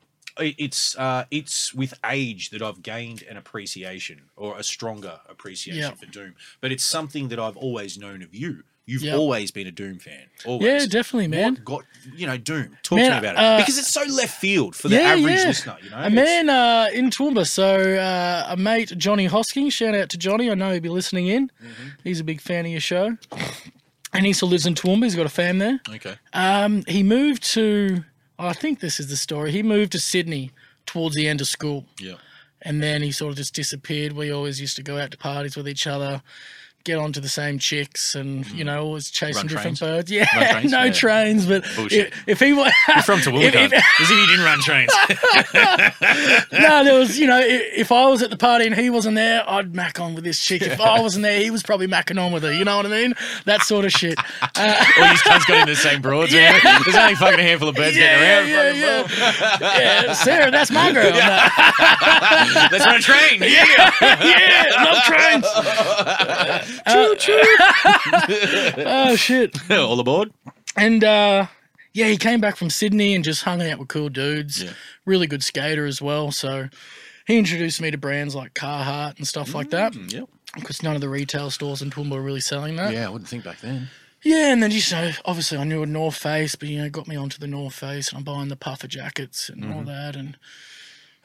it's with age that I've gained an appreciation, or a stronger appreciation for Doom. But it's something that I've always known of you. You've always been a Doom fan. Always. Yeah, definitely, man. What got Doom? Talk to me about it, because it's so left field for the average listener. A man in Toowoomba. So a mate, Johnny Hosking. Shout out to Johnny. I know he'll be listening in. Mm-hmm. He's a big fan of your show, and he still lives in Toowoomba. He's got a fam there. Okay. He moved to. I think this is the story. He moved to Sydney towards the end of school. Yeah. And then he sort of just disappeared. We always used to go out to parties with each other, get onto the same chicks, and always chasing Run different trains? birds. Yeah, Run trains? no Yeah. trains, but Bullshit. if he was You're from Toowoomba, as if you didn't run trains. no, there was if I was at the party and he wasn't there, I'd mac on with this chick. If I wasn't there, he was probably macking on with her. You know what I mean? That sort of shit. All these cunts got in the same broads. Yeah. There's only fucking a handful of birds getting around. Yeah, Sarah, that's my girl. Let's run a train. Yeah, love trains. Choo choo. Oh shit! All aboard. And he came back from Sydney and just hung out with cool dudes. Yeah. Really good skater as well. So he introduced me to brands like Carhartt and stuff like that. Yep. Because none of the retail stores in Toowoomba were really selling that. Yeah, I wouldn't think back then. Yeah, and then obviously I knew a North Face, but got me onto the North Face, and I'm buying the puffer jackets and all that, and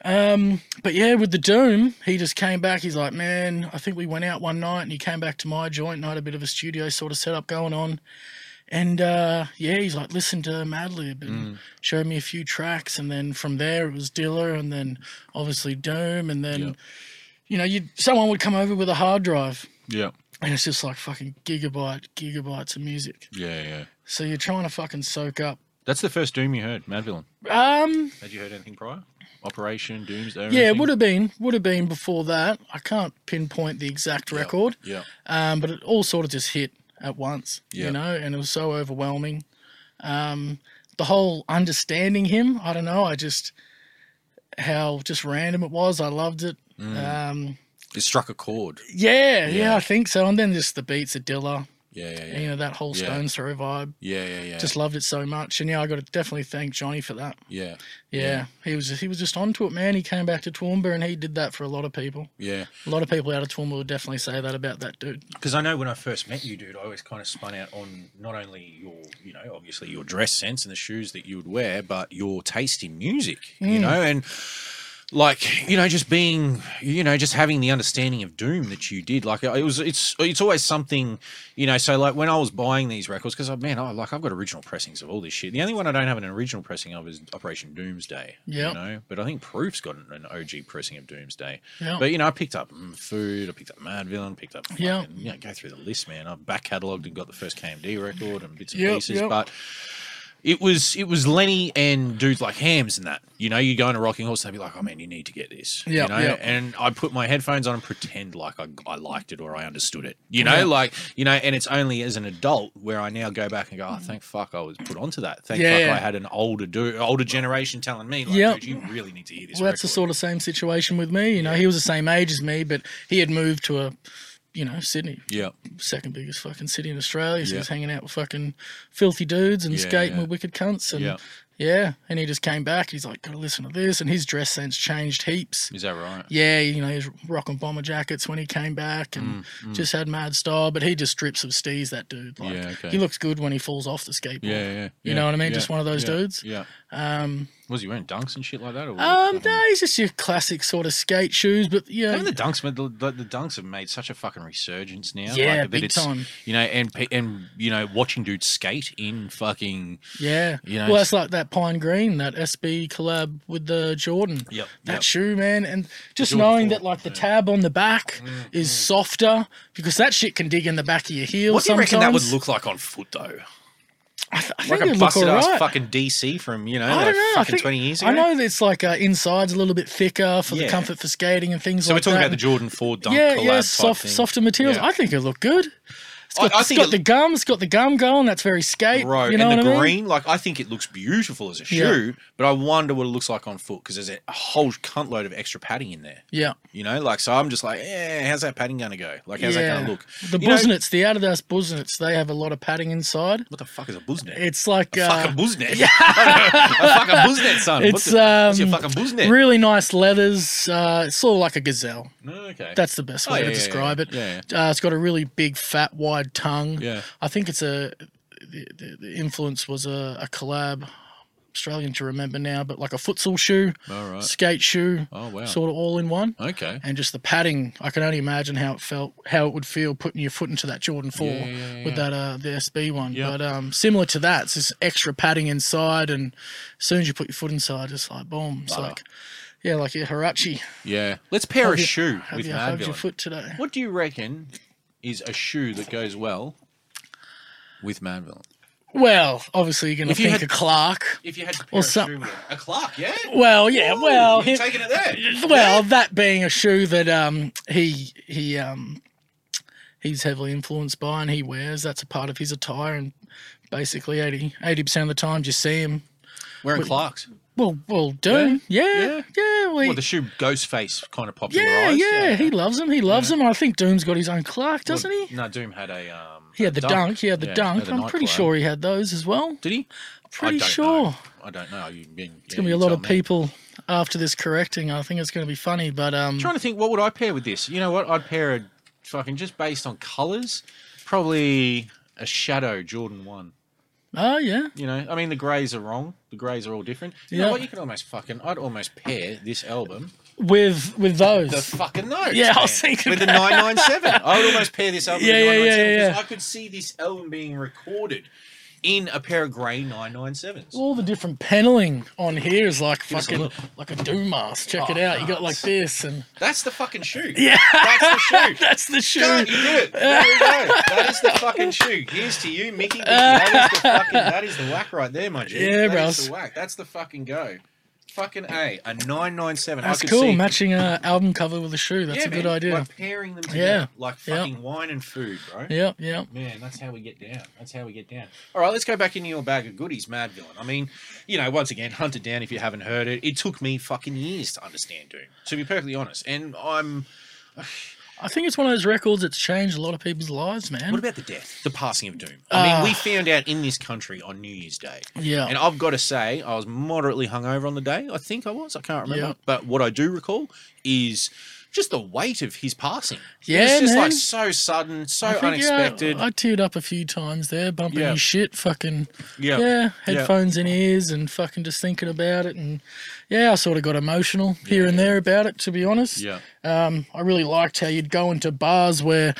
But yeah, with the Doom, he just came back. He's like, man, I think we went out one night and he came back to my joint and I had a bit of a studio sort of setup going on. And yeah, he's like, listen to Madlib and showed me a few tracks. And then from there it was Dilla and then obviously Doom. And then, you know, someone would come over with a hard drive. Yeah. And it's just like fucking gigabytes of music. Yeah, yeah. So you're trying to fucking soak up. That's the first Doom you heard, Mad Villain. Had you heard anything prior? Operation, Doomsday? Yeah, it would have been before that. I can't pinpoint the exact record. Yeah. But it all sort of just hit at once, you know, and it was so overwhelming. The whole understanding him, I don't know, how just random it was. I loved it. It struck a chord. Yeah, I think so. And then just the beats of Dilla. Yeah. You know, that whole Stones Throw vibe. Yeah. Just loved it so much. And yeah, I got to definitely thank Johnny for that. Yeah. He was just onto it, man. He came back to Toowoomba and he did that for a lot of people. Yeah. A lot of people out of Toowoomba would definitely say that about that dude. Because I know when I first met you, dude, I always kind of spun out on not only your, you know, obviously your dress sense and the shoes that you would wear, but your taste in music, you know, and like, you know, just being, you know, just having the understanding of Doom that you did. Like, it's always something, you know, so like when I was buying these records, because, man, I've got original pressings of all this shit. The only one I don't have an original pressing of is Operation Doomsday, you know, but I think Proof's got an OG pressing of Doomsday. Yep. But, you know, I picked up Food, I picked up Mad Villain, picked up, fucking, you know, go through the list, man. I've back catalogued and got the first KMD record and bits and pieces, but it was Lenny and dudes like Hams and that. You know, you go into Rocking Horse and they'd be like, oh, man, you need to get this. You know? And I'd put my headphones on and pretend like I liked it or I understood it. You know, like, you know, and it's only as an adult where I now go back and go, oh, thank fuck I was put onto that. Thank fuck I had an older generation telling me, like, dude, you really need to hear this Well, that's the sort of same situation with me. You know, he was the same age as me, but he had moved to Sydney. Yeah. Second biggest fucking city in Australia. So he was hanging out with fucking filthy dudes and skating with wicked cunts. And and he just came back. He's like, gotta listen to this. And his dress sense changed heaps. Is that right? Yeah, you know, he was rocking bomber jackets when he came back and just had mad style. But he just strips of steez, that dude. Like, he looks good when he falls off the skateboard. You know what I mean? Just one of those dudes. Yeah. Was he wearing dunks and shit like that? Or no, he's just your classic sort of skate shoes. But yeah, the dunks, the dunks have made such a fucking resurgence now. Yeah, big time. You know, and you know, watching dudes skate in fucking you know, well, that's like that Pine Green, that SB collab with the Jordan. That shoe, man, and just knowing that like the tab on the back is softer because that shit can dig in the back of your heel. What do you reckon that would look like on foot though? I think like a busted ass fucking DC from, you know, like fucking 20 years ago. I know that it's like inside's a little bit thicker for the comfort for skating and things like that. So we're talking about the Jordan 4 dunk collab softer materials. I think it'll look good. It's got the gum going. That's very skate. Right. You know and the what green, I mean? like, I think it looks beautiful as a shoe, but I wonder what it looks like on foot because there's a whole cunt load of extra padding in there. Yeah. You know, like, so I'm just like, how's that padding going to go? Like, how's that going to look? The Buznets, the Adidas Buznets, they have a lot of padding inside. What the fuck is a Buznet? It's like a fucking Buznet. A fucking Buznet, son. What's your fucking Buznet? Really nice leathers. It's sort of like a gazelle. Okay. That's the best way to describe it. It's got a really big, fat, wide tongue. Yeah. I think it's the influence was a collab, Australian to remember now, but like a futsal shoe, skate shoe, sort of all in one. Okay. And just the padding, I can only imagine how it would feel putting your foot into that Jordan 4 with that the SB one. Yep. But similar to that, it's just extra padding inside, and as soon as you put your foot inside, it's like boom. It's like like your Hirachi. Yeah. Let's pair a shoe with Mad Villain. Your foot today. What do you reckon is a shoe that goes well with Mad Villain? Well, obviously you're going to think a Clark. If you had to pair a shoe with a Clark, yeah? Well, yeah, Ooh, well... You're taking it there. Well, that being a shoe that he's heavily influenced by and he wears, that's a part of his attire, and basically 80% of the time you see him... Wearing Clarks? Well, Doom, yeah. Well, the shoe Ghostface kind of popularised. Yeah, he loves them. I think Doom's got his own Clark, doesn't he? No, Doom had a... he had the dunk. He had the dunk. I'm pretty sure he had those as well. Did he? Pretty sure. I don't know. It's going to be a lot of people after this correcting. I think it's going to be funny, but... I'm trying to think, what would I pair with this? You know what? I'd pair a fucking, just based on colours, probably a Shadow Jordan 1. Oh, yeah. You know, I mean, the greys are wrong. The greys are all different. You know what? You could almost I'd almost pair this album With those. the fucking notes. Yeah, man. I was thinking with the 997. I would almost pair this album with the 997 because I could see this album being recorded in a pair of grey 997s. All the different paneling on here is like fucking like a doom mask. Check it out. You got like this and That's the fucking shoe. yeah, That's the shoe. that's the shoe. God, you did it. There you go. That is the fucking shoe. Here's to you, Mickey. That is the whack right there, my G. Yeah, that is bros. the whack. That's the fucking go. Fucking A 997. That's I could cool. see Matching an album cover with a shoe. That's a good man. idea. Like pairing them together. Yeah. Like fucking wine and food, bro. Yep, yep. Man, that's how we get down. That's how we get down. All right, let's go back into your bag of goodies, Mad Villain. I mean, you know, once again, hunt it down if you haven't heard it. It took me fucking years to understand Doom, to be perfectly honest. And I think it's one of those records that's changed a lot of people's lives, man. what about the death, the passing of Doom? I mean, we found out in this country on New Year's Day. Yeah. And I've got to say, I was moderately hungover on the day. I think I was. I can't remember. Yeah. But what I do recall is just the weight of his passing. Yeah, It was just man. like so sudden, so I think, unexpected. I teared up a few times there, bumping his shit, fucking headphones in ears and fucking just thinking about it. And I sort of got emotional here and there about it, to be honest. Yeah. I really liked how you'd go into bars where,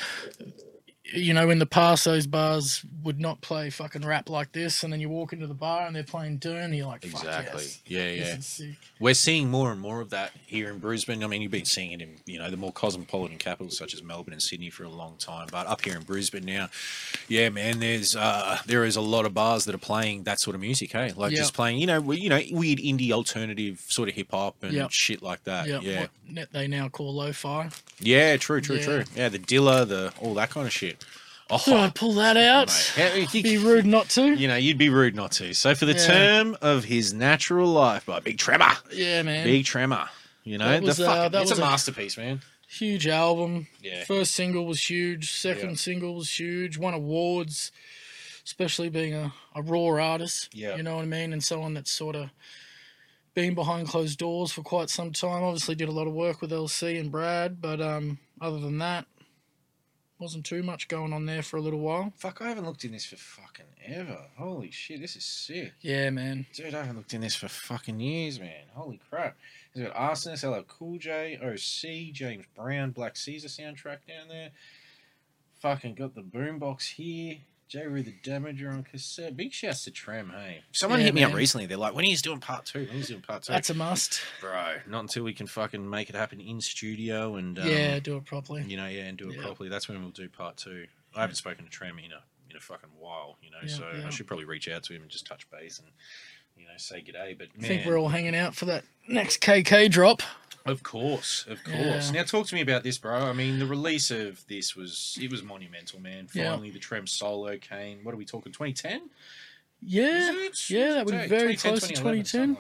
you know, in the past, those bars would not play fucking rap like this, and then you walk into the bar and they're playing Doom, and you're like, fuck Exactly. yes, Yeah, this yeah. is sick. We're seeing more and more of that here in Brisbane. I mean, you've been seeing it in, you know, the more cosmopolitan capitals such as Melbourne and Sydney for a long time. But up here in Brisbane now, yeah, man, there is a lot of bars that are playing that sort of music, hey? Like just playing, weird indie alternative sort of hip hop and shit like that. Yeah. What they now call lo-fi. Yeah, true. Yeah, the Dilla, all that kind of shit. Thought I'd pull that out. Mate, Be rude not to. You know, you'd be rude not to. So for the term of his natural life by Big Tremor. Yeah, man. Big Tremor. You know, That was, it's a masterpiece, man. Huge album. Yeah. First single was huge. Second single was huge. Won awards, especially being a raw artist. Yeah. You know what I mean? And someone that's sort of been behind closed doors for quite some time. Obviously did a lot of work with LC and Brad, but other than that, wasn't too much going on there for a little while. Fuck, I haven't looked in this for fucking ever. Holy shit, this is sick. Yeah, man. Dude, I haven't looked in this for fucking years, man. Holy crap. He's got Arsonist, LL Cool J, OC, James Brown, Black Caesar soundtrack down there. Fucking got the boombox here. J. Rue the Damager on cassette. Big shouts to Trem, hey. Someone hit me up recently. They're like, when he's doing part 2? That's a must. Bro, not until we can fucking make it happen in studio and... do it properly. And do it properly. That's when we'll do part 2. I haven't spoken to Trem in a fucking while, so I should probably reach out to him and just touch base and, say g'day. But, man... I think we're all hanging out for that next KK drop. Of course. Yeah. Now, talk to me about this, bro. I mean, the release of this was monumental, man. Finally, the Trem solo came. What are we talking, 2010? Yeah. Yeah, that would be very close to 2010.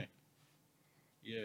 Yeah.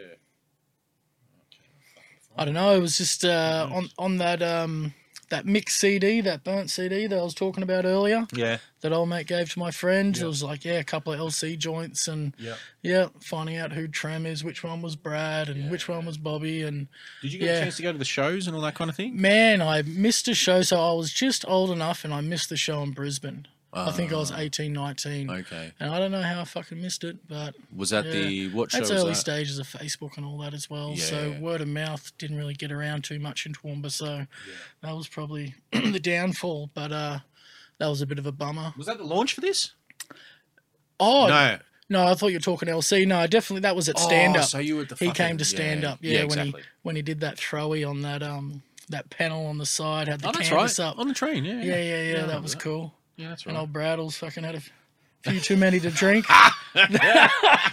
I don't know. It was just on that mix CD, that burnt CD that I was talking about earlier. Yeah. That old mate gave to my friend. It was like, a couple of LC joints and finding out who Trem is, which one was Brad and which one was Bobby. And did you get a chance to go to the shows and all that kind of thing? Man, I missed a show. So I was just old enough and I missed the show in Brisbane. I think I was 18, 19. Okay. And I don't know how I fucking missed it, but... Was that what show was that? That's early stages of Facebook and all that as well. Yeah. So word of mouth didn't really get around too much in Toowoomba, so that was probably the downfall. But that was a bit of a bummer. Was that the launch for this? Oh, no. No, I thought you were talking LC. No, definitely that was at Stand Up. So you were at the He came to Stand Up, exactly. when he did that throwy on that panel on the side, had the canvas right. up. On the train, Yeah, that was cool. Yeah, that's right. And old Braddles fucking had a few too many to drink. I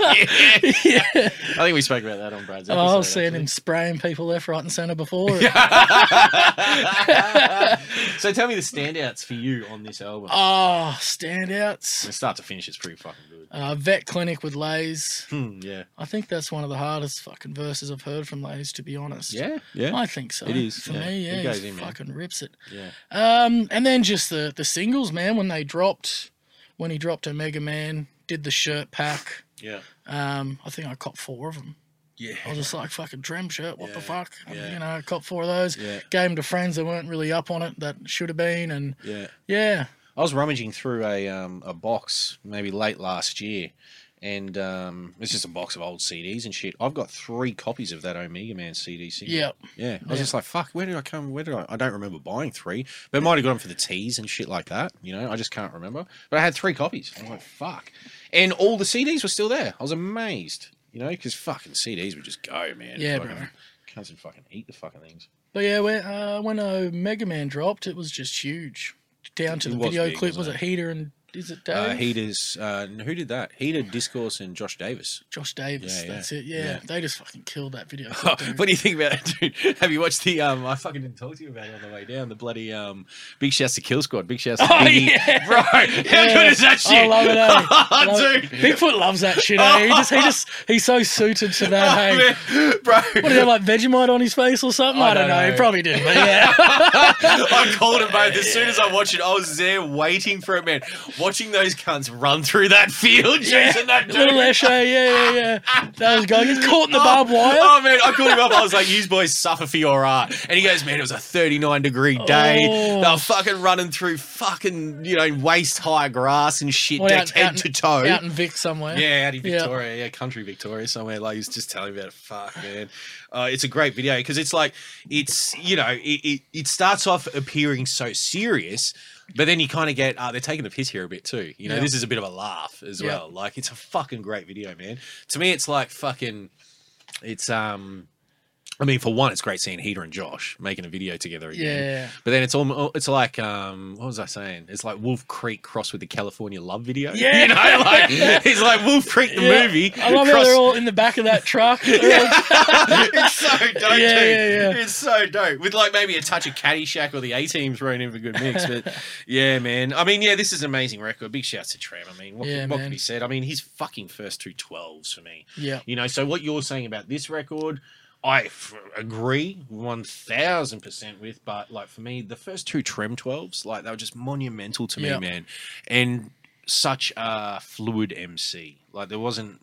think we spoke about that on Brad's episode. I was seeing him spraying people left, right, and centre before. So tell me the standouts for you on this album. Standouts. From start to finish, it's pretty fucking good. Vet Clinic with Lays. Yeah. I think that's one of the hardest fucking verses I've heard from Lays, to be honest. Yeah. I think so. It is. For me, It goes he in, man. fucking rips it. Yeah. And then just the singles, man, when he dropped Omega Man, did the shirt pack. Yeah. I think I copped 4 of them. Yeah. I was just like, fucking Trem shirt, what the fuck? Yeah. I copped 4 of those. Yeah. Gave them to friends that weren't really up on it, that should have been. And yeah. I was rummaging through a box maybe late last year, and it's just a box of old CDs and shit. I've got 3 copies of that Omega Man CD single. Yep. Yeah. I was just like, fuck, where did I come? I don't remember buying 3, but I might have got them for the teas and shit like that. You know, I just can't remember. But I had 3 copies. I was like, fuck. And all the CDs were still there. I was amazed, you know, because fucking CDs would just go, man. Yeah, fucking, bro. Can't fucking eat the fucking things. But yeah, when Mega Man dropped, it was just huge. Down to the video big, clip, was wasn't it Heater and is it Dave? Heaters, who did that? Heater, Discourse, and Josh Davis. Josh Davis, Yeah, that's yeah. it. Yeah. Yeah. They just fucking killed that video clip. dude. What do you think about it, dude? Have you watched the I fucking didn't talk to you about it on the way down, the bloody big shouts to Kill Squad, big shouts to Biggie. yeah. Bro, how good is that shit? I love it, eh? Love it. Dude. Bigfoot loves that shit, eh? He's so suited to that, hey. Man, bro. What did he have, like Vegemite on his face or something? I don't know. He probably did, but yeah. I called it both. As soon as I watched it, I was there waiting for it, man. Watching those cunts run through that field, chasing that dude. Little Eshe, yeah. That was going. He's caught in the barbed wire. Oh, man, I called him up. I was like, you boys suffer for your art. And he goes, man, it was a 39-degree day. Oh. They were fucking running through fucking, waist-high grass and shit, Well, decked head to toe. Out in Vic somewhere. Yeah, out in Victoria. Yeah, country Victoria somewhere. Like, he was just telling me about it. Fuck, man. It's a great video because it's like, it starts off appearing so serious, but then you kind of get, they're taking the piss here a bit too. You know, Yeah. this is a bit of a laugh as well. Like, it's a fucking great video, man. To me, it's like fucking, I mean, for one, it's great seeing Heater and Josh making a video together again. Yeah. But then it's like, what was I saying? It's like Wolf Creek crossed with the California Love video. Yeah. You know, like, it's like Wolf Creek the movie. I love how they're all in the back of that truck. It's so dope, dude. Yeah. It's so dope. With like maybe a touch of Caddyshack or the A-Team thrown in for a good mix. But yeah, man. I mean, yeah, this is an amazing record. Big shouts to Tram. I mean, what can be said? I mean, his fucking first 2 12s for me. Yeah. You know, so what you're saying about this record, I agree 1000% with, but like for me, the first 2 Trem 12s, like they were just monumental to me, man. And such a fluid MC. Like there wasn't,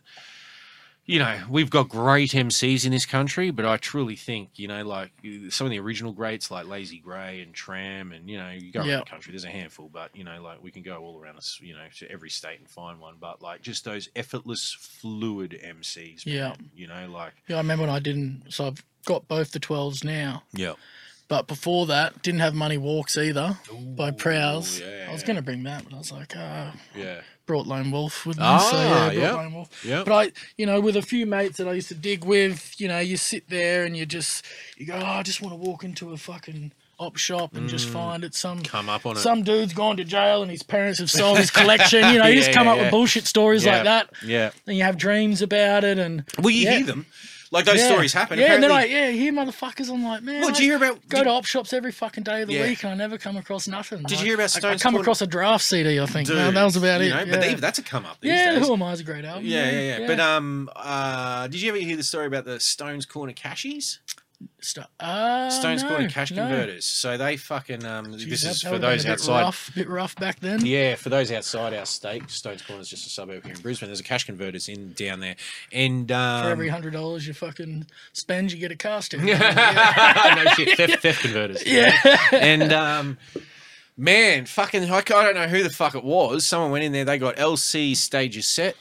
we've got great MCs in this country, but I truly think, like some of the original greats like Lazy Grey and Tram and, you go around the country, there's a handful, but, like we can go all around us, to every state and find one. But like just those effortless, fluid MCs, man, like. Yeah, I remember when so I've got both the 12s now. Yeah. But before that, didn't have Money Walks either by Prowse. Yeah. I was going to bring that, but I was like, Yeah. brought Lone Wolf with me. Ah, Brought Lone Wolf. Yeah. But with a few mates that I used to dig with, you sit there and you go, I just want to walk into a fucking op shop and just find it. Come up on it. Some dude's gone to jail and his parents have sold his collection. You just come up with bullshit stories like that. Yeah. And you have dreams about it. And well, you hear them. Like those stories happen. Yeah, Apparently, and then you hear motherfuckers. I'm like, man. Well, did you hear about? Go to op shops every fucking day of the week, and I never come across nothing. Did you hear about Stones? I come across a draft CD, I think. Dude, that was about it. But that's a come up. These yeah, days. Who Am I is a great album. Yeah. But did you ever hear the story about the Stones Corner Cashies? Stones Corner Cash Converters. So they fucking this is for those outside. Bit rough back then. Yeah, for those outside our state, Stones Corner is just a suburb here in Brisbane. There's a cash converters down there, and for every $100 you fucking spend, you get a car sticker. No shit, theft converters. Yeah, and man, fucking, I don't know who the fuck it was. Someone went in there. They got LC Stages Set,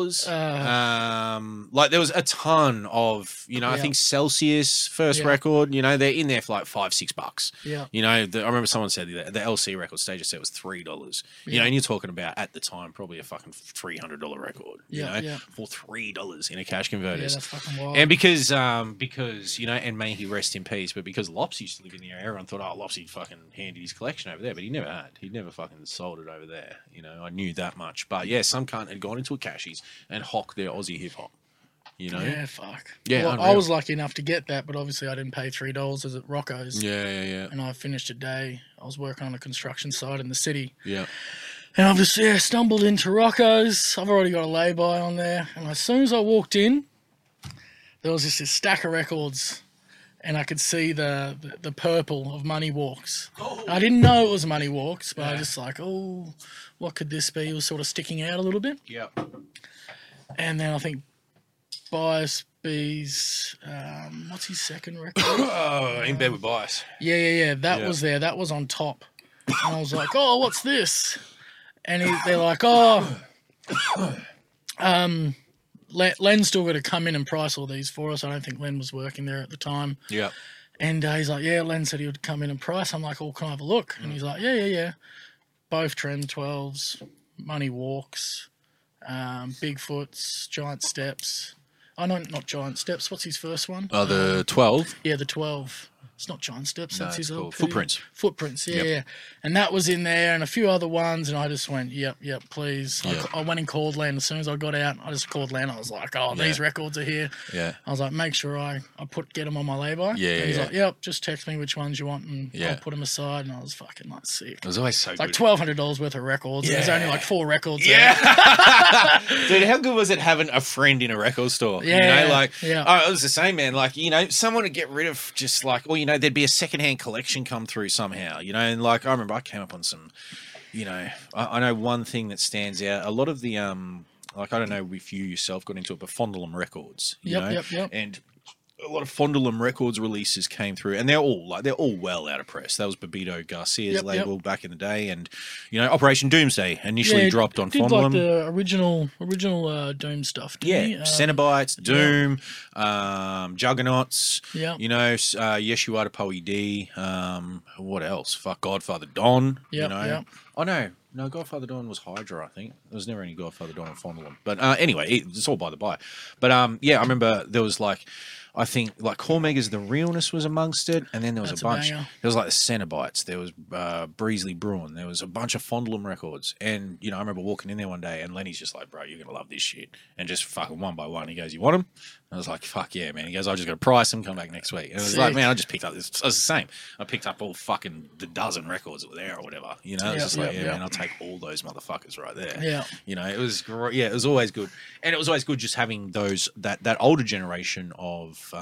$3. Like there was a ton of, I think Celsius first record. They're in there for like $5-6. Yeah. I remember someone said the LC record Stages Set was $3. And you're talking about at the time probably a fucking $300 record. For $3 in a cash converters. Yeah, that's fucking wild. And because and may he rest in peace, but because Lops used to live in the area, everyone thought, Lopsy fucking handed his collection over there. But he never had. He'd never fucking sold it over there. I knew that much. But yeah, some cunt had gone into a cashies and hocked their Aussie hip hop. Yeah, fuck. Yeah, well, I was lucky enough to get that, but obviously I didn't pay $3 as at Rocco's. Yeah. And I finished a day. I was working on a construction site in the city. Yeah. And I've just stumbled into Rocco's. I've already got a lay-by on there. And as soon as I walked in, there was just this stack of records. And I could see the purple of Money Walks. Oh. I didn't know it was Money Walks, but I was just like, what could this be? It was sort of sticking out a little bit. Yeah. And then I think Bias B's, what's his second record? In Bed with Bias. Yeah. That was there. That was on top. And I was like, oh, what's this? And they're like, oh, Len's still got to come in and price all these for us. I don't think Len was working there at the time. Yeah. And he's like, yeah, Len said he would come in and price. I'm like, oh, can I have a look? And he's like, yeah. Both Trend 12s, Money Walks, Bigfoots, Giant Steps. Oh, no, not Giant Steps. What's his first one? The 12. Yeah, the 12. It's not Giant Steps. That's his cool. LP. Footprints. Footprints, yeah. And that was in there and a few other ones. And I just went, yep, please. Yeah. I went and called Len. As soon as I got out, I just called Len. I was like, these records are here. Yeah. I was like, make sure I get them on my lay-by. Yeah, and he's yeah. like, yep, just text me which ones you want and Yeah. I'll put them aside. And I was fucking like sick. It was always so It's like good. $1,200 worth of records. Yeah. And there's only like 4 records. Yeah. There. Dude, how good was it having a friend in a record store? Yeah, You know, like, yeah. it was the same, man. Like, you know, someone would get rid of just like, or, you know, there'd be a secondhand collection come through somehow, you know, and like, I remember I came up on some, you know, I know one thing that stands out. A lot of the, like, I don't know if you yourself got into it, but Fondulum Records, you know? Yep. And a lot of Fondulum Records releases came through, and they're all well out of press. That was Babito Garcia's label back in the day, and you know, Operation Doomsday initially dropped on did Fondulum. like the original Doom stuff. Didn't he? Cenobites, Doom, Juggernauts. Yeah. You know, Yeshuada Poe-D. What else? Fuck, Godfather Don. You Yep, know. yep. Oh no, Godfather Don was Hydra. I think there was never any Godfather Don on Fondulum. But anyway, it's all by the by. But yeah, I remember there was like, I think like Cormega's The Realness was amongst it, and then there was That's a bunch. a banger. There was like the Cenobites, there was Breesley Bruin, there was a bunch of Fondulum records, and you know I remember walking in there one day, and Lenny's just like, "Bro, you're gonna love this shit," and just fucking one by one, he goes, "You want them?" I was like, "Fuck yeah, man!" He goes, "I just got to price them, come back next week." And it was like, Sick. man, I just picked up this. It was the same. I picked up all fucking the dozen records that were there or whatever. You know, it's just like, yeah, man, I'll take all those motherfuckers right there. Yeah. You know, it was great. Yeah, it was always good, and it was always good just having those that older generation of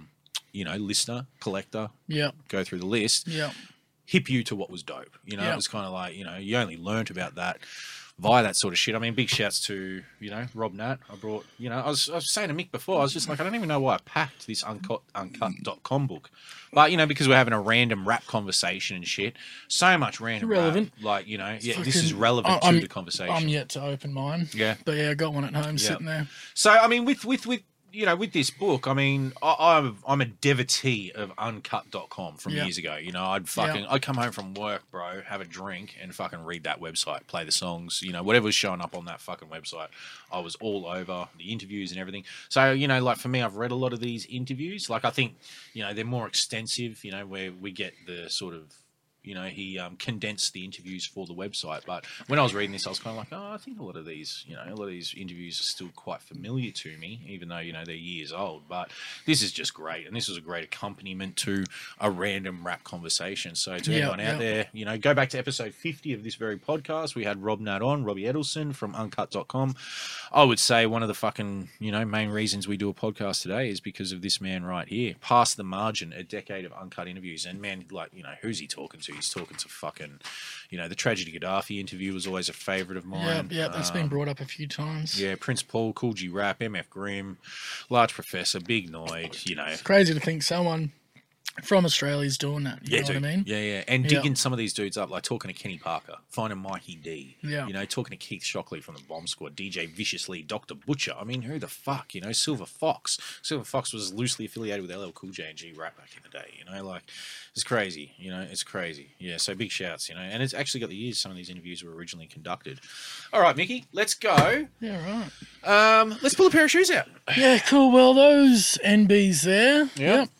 you know, listener, collector, Yep. go through the list, Yep. hip you to what was dope. You know, Yeah. it was kind of like, you know, you only learnt about that via that sort of shit. I mean, big shouts to, you know, Rob Nat. I brought, you know, I was saying to Mick before, I was just like, I don't even know why I packed this uncut.com book. But, you know, because we're having a random rap conversation and shit, so much random Relevant. rap. Like, you know, yeah, this Fucking- is relevant to the conversation. I'm yet to open mine. Yeah. But yeah, I got one at home sitting there. So, I mean, with you know, with this book, I mean, I'm a devotee of uncut.com from Yeah. years ago. You know, I'd come home from work, bro, have a drink and fucking read that website, play the songs, you know, whatever was showing up on that fucking website. I was all over the interviews and everything. So, you know, like for me, I've read a lot of these interviews. Like I think, you know, they're more extensive, you know, where we get the sort of, you know, he condensed the interviews for the website. But when I was reading this, I was kind of like, oh, I think a lot of these interviews are still quite familiar to me, even though, you know, they're years old. But this is just great. And this was a great accompaniment to a random rap conversation. So to anyone out there, you know, go back to episode 50 of this very podcast. We had Rob Nat on, Robbie Edelson from uncut.com. I would say one of the fucking, you know, main reasons we do a podcast today is because of this man right here. Past the Margin, a decade of uncut interviews. And man, like, you know, who's he talking to? He's talking to fucking, you know, the Tragedy Gaddafi interview was always a favourite of mine. Yeah, that's been brought up a few times. Yeah, Prince Paul, Cool G Rap, MF Grimm, Large Professor, Big Noid, you know. It's crazy to think someone from Australia's doing that. You know dude. what I mean? Yeah. And digging some of these dudes up, like talking to Kenny Parker, finding Mikey D. Yeah. You know, talking to Keith Shockley from the Bomb Squad, DJ Viciously, Dr. Butcher. I mean, who the fuck? You know, Silver Fox. Silver Fox was loosely affiliated with LL Cool J and G Rap back in the day. You know, like, it's crazy. You know, it's crazy. Yeah, so big shouts, you know. And it's actually got the years some of these interviews were originally conducted. All right, Mickey, let's go. Yeah, right. Let's pull a pair of shoes out. Yeah, cool. Well, those NBs there. Yep.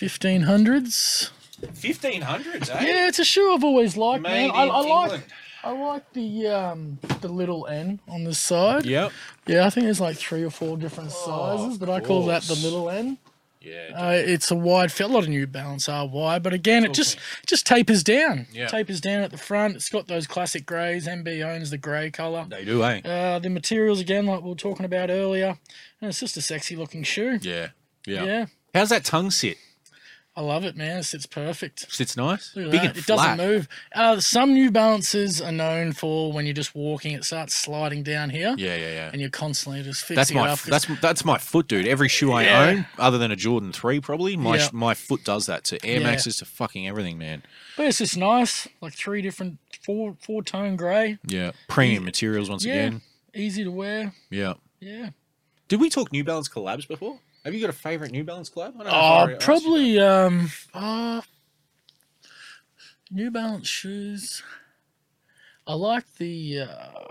1500s. 1500s, eh? Yeah, it's a shoe I've always liked, Made man. in I like England. I like the little N on this side. Yep. Yeah, I think there's like 3 or 4 different sizes, but I call that the course. little N. Yeah. It's a wide fit. A lot of New Balance are wide, but again, it just tapers down. Yeah. Tapers down at the front. It's got those classic greys. MB owns the grey colour. They do, eh? The materials, again, like we were talking about earlier, and it's just a sexy looking shoe. Yeah. Yeah. How's that tongue sit? I love it, man. It sits perfect. Sits nice. Look at Big that. and It flat. doesn't move. Some New Balances are known for when you're just walking, it starts sliding down here. Yeah. And you're constantly just fixing That's it my up. that's my foot, dude. Every shoe I Yeah. own, other than a Jordan 3, probably my foot does that to Air Yeah. Maxes to fucking everything, man. But it's just nice, like 3 different four tone grey. Yeah, premium materials once again. Easy to wear. Yeah. Yeah. Did we talk New Balance collabs before? Have you got a favorite New Balance collab? I don't know if I already asked you Probably New Balance shoes. I like the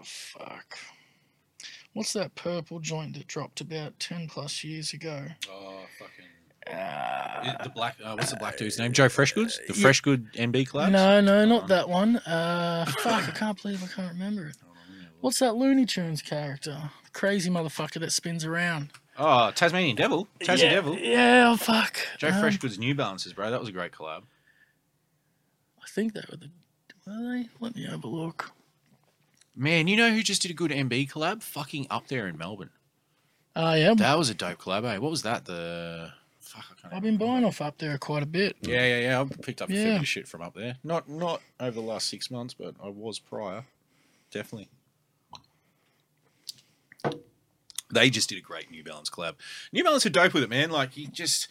what's that purple joint that dropped about 10 plus years ago? Oh, fucking. The black. What's the black dude's name? Joe Freshgoods? The Freshgood NB collabs? No, not that one. I can't believe I can't remember it. What's that Looney Tunes character? Crazy motherfucker that spins around. Oh, Tasmanian Devil. Devil. Yeah, oh, fuck. Joe Freshgood's New Balances, bro. That was a great collab. I think they were they? Let me have a look. Man, you know who just did a good MB collab? Fucking Up There in Melbourne. Yeah. That was a dope collab, eh? What was that? I've been buying off Up There quite a bit. Yeah. I picked up a fair Yeah. bit of shit from Up There. Not over the last 6 months, but I was prior. Definitely. They just did a great New Balance collab. New Balance are dope with it, man. Like, you just,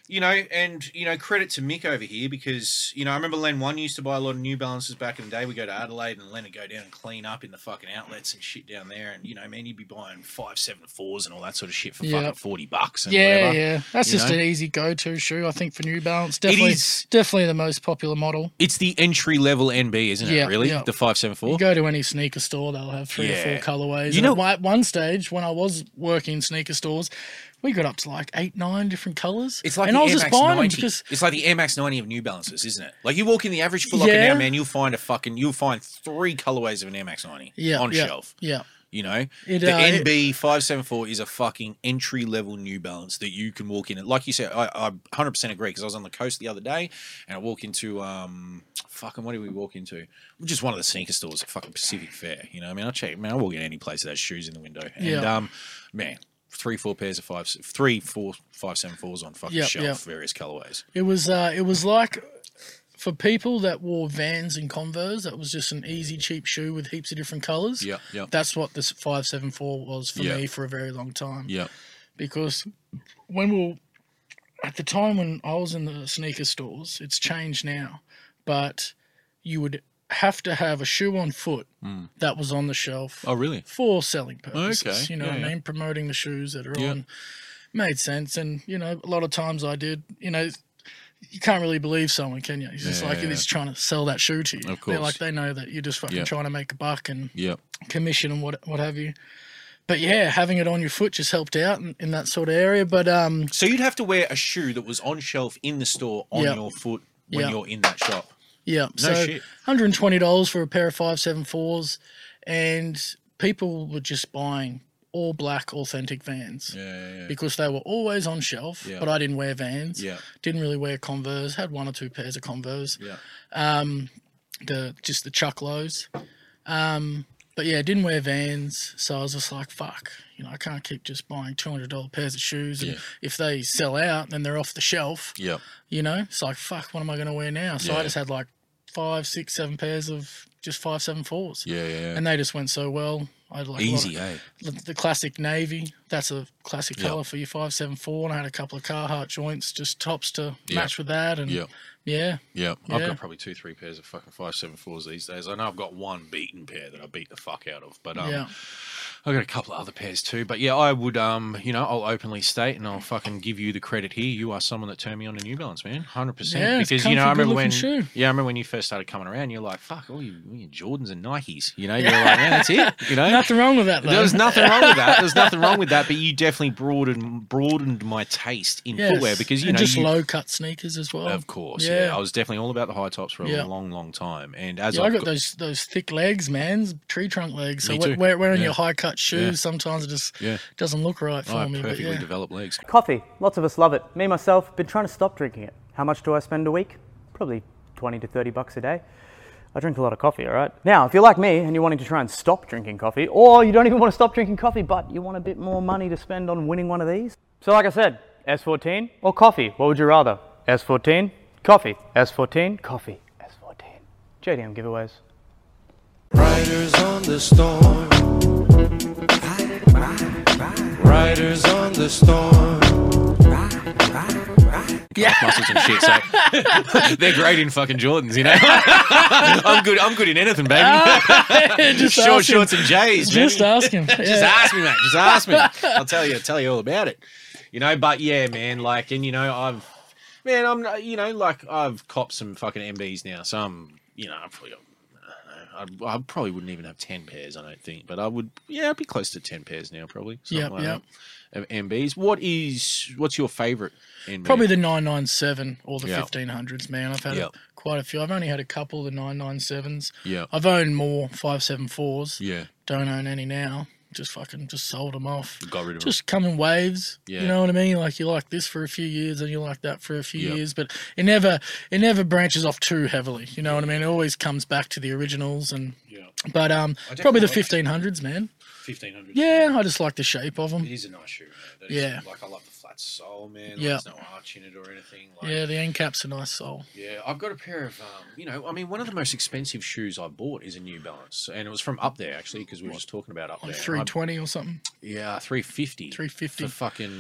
credit to Mick over here because, I remember Len 1 used to buy a lot of New Balances back in the day. We go to Adelaide and Len would go down and clean up in the fucking outlets and shit down there. And, man, you'd be buying 574s and all that sort of shit for fucking $40 and whatever. Yeah. That's just an easy go-to shoe, I think, for New Balance. Definitely the most popular model. It's the entry-level NB, isn't it, really? Yeah. The 574? You go to any sneaker store, they'll have 3 or 4 colorways. At one stage, when I was working in sneaker stores, we got up to like 8, 9 different colors. It's like and the I was Air just Max buying 90. them because It's like the Air Max 90 of New Balances, isn't it? Like you walk in the average Foot Locker now, man, you'll find 3 colorways of an Air Max 90 on shelf. Yeah. The NB 574 is a fucking entry level New Balance that you can walk in. And like you said, I 100% agree because I was on the coast the other day and I walk into what did we walk into? Just one of the sneaker stores at fucking Pacific Fair. I walk in any place that has shoes in the window. And man, 3, 4 pairs of 574s on fucking shelf, various colorways. It was like for people that wore Vans and Converse, that was just an easy, cheap shoe with heaps of different colors. Yeah. That's what this 574 was for me for a very long time. Yeah. Because at the time when I was in the sneaker stores, it's changed now, but you would have to have a shoe on foot that was on the shelf. Oh, really? For selling purposes. Okay. You know what I mean? Promoting the shoes that are on. Made sense. And, a lot of times I did, you can't really believe someone, can you? It's just you're just trying to sell that shoe to you. Of course. They know that you're just fucking trying to make a buck and Yep. commission and what have you. But yeah, having it on your foot just helped out in that sort of area. But So you'd have to wear a shoe that was on shelf in the store on your foot when you're in that shop. yeah, No shit. $120 for a pair of 574s, and people were just buying all black authentic Vans. Yeah. Because they were always on shelf, but I didn't wear Vans. Yeah. Didn't really wear Converse. Had 1 or 2 pairs of Converse. Yeah. The Chuck Lows. But yeah, didn't wear Vans, so I was just like, fuck. I can't keep just buying $200 pairs of shoes, and if they sell out, then they're off the shelf. Yeah. It's like, fuck, what am I going to wear now? So I just had like 5, 6, 7 pairs of just 574s. Yeah. And they just went so well. I had like Easy, the classic navy. That's a classic color for your 574. And I had a couple of Carhartt joints, just tops to match with that. And yeah. I've got probably 2, 3 pairs of fucking 574s these days. I know I've got one beaten pair that I beat the fuck out of, but I've got a couple of other pairs too. But yeah, I would, I'll openly state and I'll fucking give you the credit here. You are someone that turned me on to New Balance, man. 100%. Yeah, because, I remember when, shoe. I remember when you first started coming around, you're like, fuck, all your Jordans and Nikes. You're like, yeah, that's it. Nothing wrong with that, though. There was nothing wrong with that. There's nothing wrong with that, but you definitely broadened my taste in footwear because, low cut sneakers as well. Of course, yeah. I was definitely all about the high tops for a long, long time. And as I got those thick legs, man, tree trunk legs. So wearing your high cut shoes, sometimes it just doesn't look right for me. Perfectly developed legs. Coffee. Lots of us love it. Me, myself, been trying to stop drinking it. How much do I spend a week? Probably 20 to 30 bucks a day. I drink a lot of coffee, all right? Now, if you're like me and you're wanting to try and stop drinking coffee, or you don't even want to stop drinking coffee, but you want a bit more money to spend on winning one of these. So like I said, S14 or coffee, what would you rather? S14, coffee. S14, coffee. S14. JDM giveaways. Riders on the storm. Riders on the storm. Yeah. Muscles and shit, so they're great in fucking Jordans, you know. I'm good in anything, baby. Just Short ask him. shorts and J's. Just baby. ask him. Just Yeah. ask me, mate. Just ask me. I'll tell you all about it. You know, but yeah, man, like, and you know, I've copped some fucking MBs now, so I'm, you know, I probably wouldn't even have 10 pairs, I don't think, but I'd be close to 10 pairs now, probably. Yep. That, of MBs. What's your favourite MB? Probably the 997 or the Yep. 1500s, man. I've had Yep. quite a few. I've only had a couple of the 997s. Yeah. I've owned more 574s. Yeah. Don't own any now. Just sold them off. Got rid of Just come in waves. Yeah. You know what I mean? Like you like this for a few years and you like that for a few Yep. years, but it never branches off too heavily. You know what I mean? It always comes back to the originals and but probably the 1500s, man. 1500. Yeah, I just like the shape of them. It is a nice shoe, man. That Yeah. Is, like, I love the flat sole, man. Like, Yeah. There's no arch in it or anything. Like, Yeah, the end cap's a nice sole. Yeah, I've got a pair of, one of the most expensive shoes I bought is a New Balance. And it was from Up There, actually, because we were just talking about Up Like There. 320 or something. Yeah, 350. 350. For fucking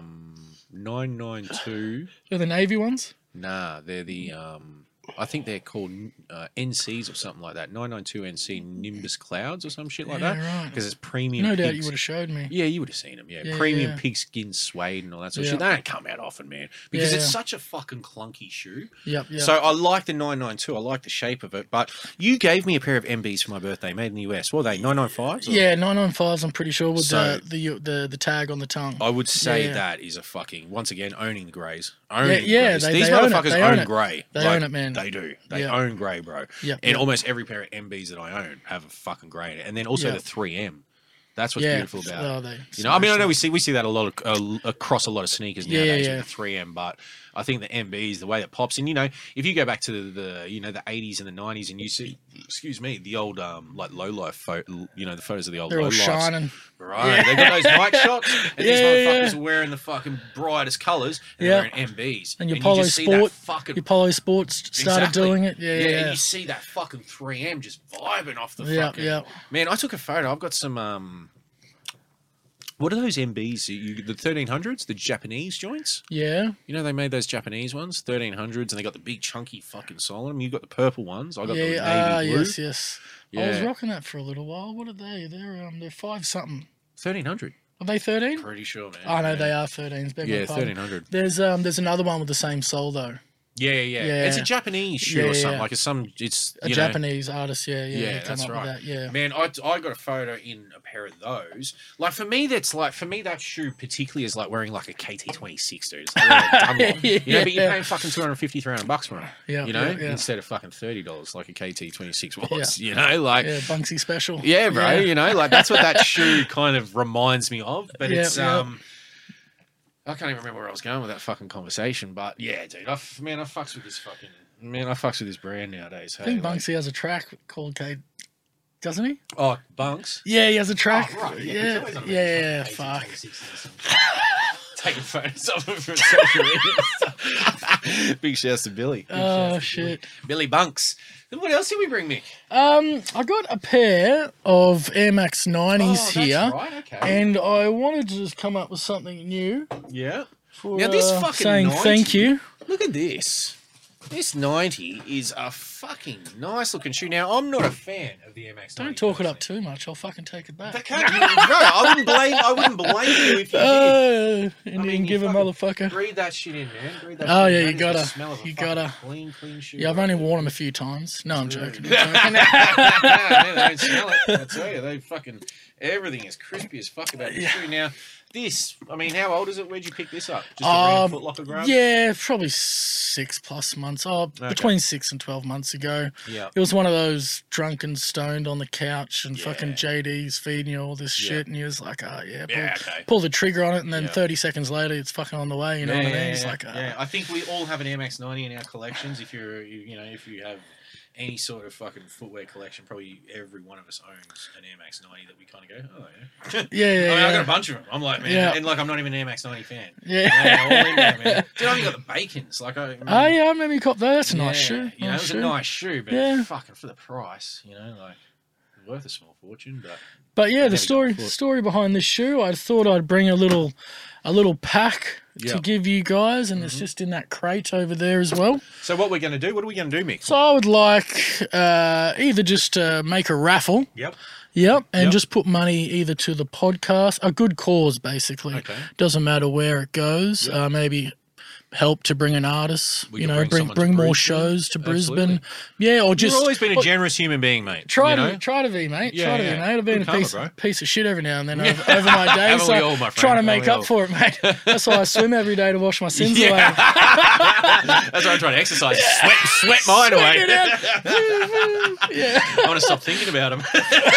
992. They're the navy ones. Nah, they're the, I think they're called NCs or something like that. 992 NC Nimbus Clouds or some shit like Yeah, that. right. Because it's premium. No doubt you pigs. would have showed me. Yeah, you would have seen them. Yeah, Yeah, premium yeah. pigskin suede and all that sort of Yeah. shit. They don't come out often, man, because Yeah, it's yeah. such a fucking clunky shoe. Yep. So I like the 992. I like the shape of it. But you gave me a pair of MBs for my birthday, made in the US. What are they? 995s? Yeah, 995s. I'm pretty sure with So- the tag on the tongue. I would say Yeah. that is a fucking, once again, owning the greys. Yeah, Owning the greys. they These own it. motherfuckers They own own it. grey. They own it, man. They do. They Yeah. own grey, bro. Yep, And yep. almost every pair of MBs that I own have a fucking grey. And then also Yeah. the 3M. That's what's Yeah. beautiful about Oh, it. they You know, I mean, I smash know we see that a lot across a lot of sneakers Yeah, nowadays yeah. with the 3M, but I think the MBs, the way it pops, and you know, if you go back to the 80s and the 90s, and you see, the old like low life photo, the photos of the old They're low all lifes. shining. Right, they got those night shots, and these Yeah, motherfuckers yeah. are wearing the fucking brightest colours, and Yeah. they're wearing MBs, And your you Polo just see that Sport, fucking your Polo Sports started Exactly. doing it. Yeah, and yeah. you see that fucking 3M just vibing off the Yeah, fucking. yeah. Man, I took a photo. I've got some. What are those MBs? The 1300s, the Japanese joints. Yeah. You know they made those Japanese ones, 1300s, and they got the big chunky fucking sole on them. You got the purple ones. I got the navy blue. Yes, yes. I was Yeah. rocking that for a little while. What are they? They're 5 something. 1300. Are they 13? Pretty sure, man. Oh no, Yeah. they are 13s. Beg Yeah, my pardon. 1300. There's another one with the same sole though. Yeah. Yeah. It's a Japanese shoe Yeah, or something. yeah. Like it's A Japanese artist. Yeah, they come that's up right. with that. Yeah. Man, I got a photo in a pair of those. Like for me, that shoe particularly is like wearing like a KT26, dude. It's like wearing a Dunlop. But you're Yeah. paying fucking $250, $300 for it. Yeah, You know, yeah. instead of fucking $30 like a KT26 was. Yeah. You know, like Yeah, Bunksy special. yeah, bro. Yeah. You know, like that's what that shoe kind of reminds me of. But Yeah, it's yeah. I can't even remember where I was going with that fucking conversation. But yeah, dude, I fucks with this brand nowadays. I think hey, like- Bunksy has a track called K, doesn't he? Oh, Bunks. Yeah, he has a track. Oh, right, Yeah, he's always on yeah, about fuck. Taking photos of him for social media and stuff. Big shouts to Billy. Oh shit. Billy Bunks. Then what else did we bring, Mick? I got a pair of Air Max 90s that's here, right, okay. and I wanted to just come up with something new Yeah. for Now this fucking saying 90, thank you. Look at this. This 90 is a fucking nice looking shoe. Now, I'm not a fan of the MX 90. Don't talk it up too much. I'll fucking take it back. Bro, I wouldn't blame you if you did. Indian mean, you giver fucking motherfucker. Breathe that shit in, man. Breathe that Oh shit yeah, in. you That is the gotta. smell of a You fucking gotta. clean shoe. Yeah, I've only worn them a few times. No, I'm joking. I'm joking. Man, they don't smell it. I tell you, they fucking everything is crispy as fuck about the shoe. Now, this, I mean, how old is it? Where'd you pick this up? Just a random Foot Locker grab? Yeah, probably 6+ months. Oh, between 6 and 12 months ago. Yeah. It was one of those drunken, stoned on the couch, and fucking JD's feeding you all this shit, and he was like, "Oh yeah, pull the trigger on it," and then 30 seconds later, it's fucking on the way. You know what I mean? It's like, I think we all have an Air Max 90 in our collections. If you have any sort of fucking footwear collection, probably every one of us owns an Air Max 90 that we kind of go, oh yeah. Yeah. I mean, I got a bunch of them. I'm like, man, Yeah. and like I'm not even an Air Max 90 fan. Yeah. All in there, man. Dude, I even got the Bacons. Like, Oh yeah, I remember you copped that. That's a nice shoe. You know, it was a nice shoe, but Yeah. fucking for the price, you know, like worth a small fortune. But yeah, the never got story behind this shoe, I thought I'd bring a little pack to give you guys, and it's just in that crate over there as well. So what we're going to do? What are we going to do, Mick? So I would like either just make a raffle. Yep. And just put money either to the podcast, a good cause basically. Okay. Doesn't matter where it goes. Maybe help to bring an artist. We can bring bring more Brisbane. shows to Brisbane. Absolutely. Yeah, or just You've always been a generous human being, mate. Try you to know? be, mate. Yeah, Try to be, yeah. mate. I've been Good a karma, piece of shit every now and then over my days. Haven't we So all, my friend? trying to make Haven't up we for it, mate. That's why I swim every day to wash my sins Yeah. away. That's why I'm trying to exercise. Sweat mine away. Sweat it out. Yeah. I want to stop thinking about them.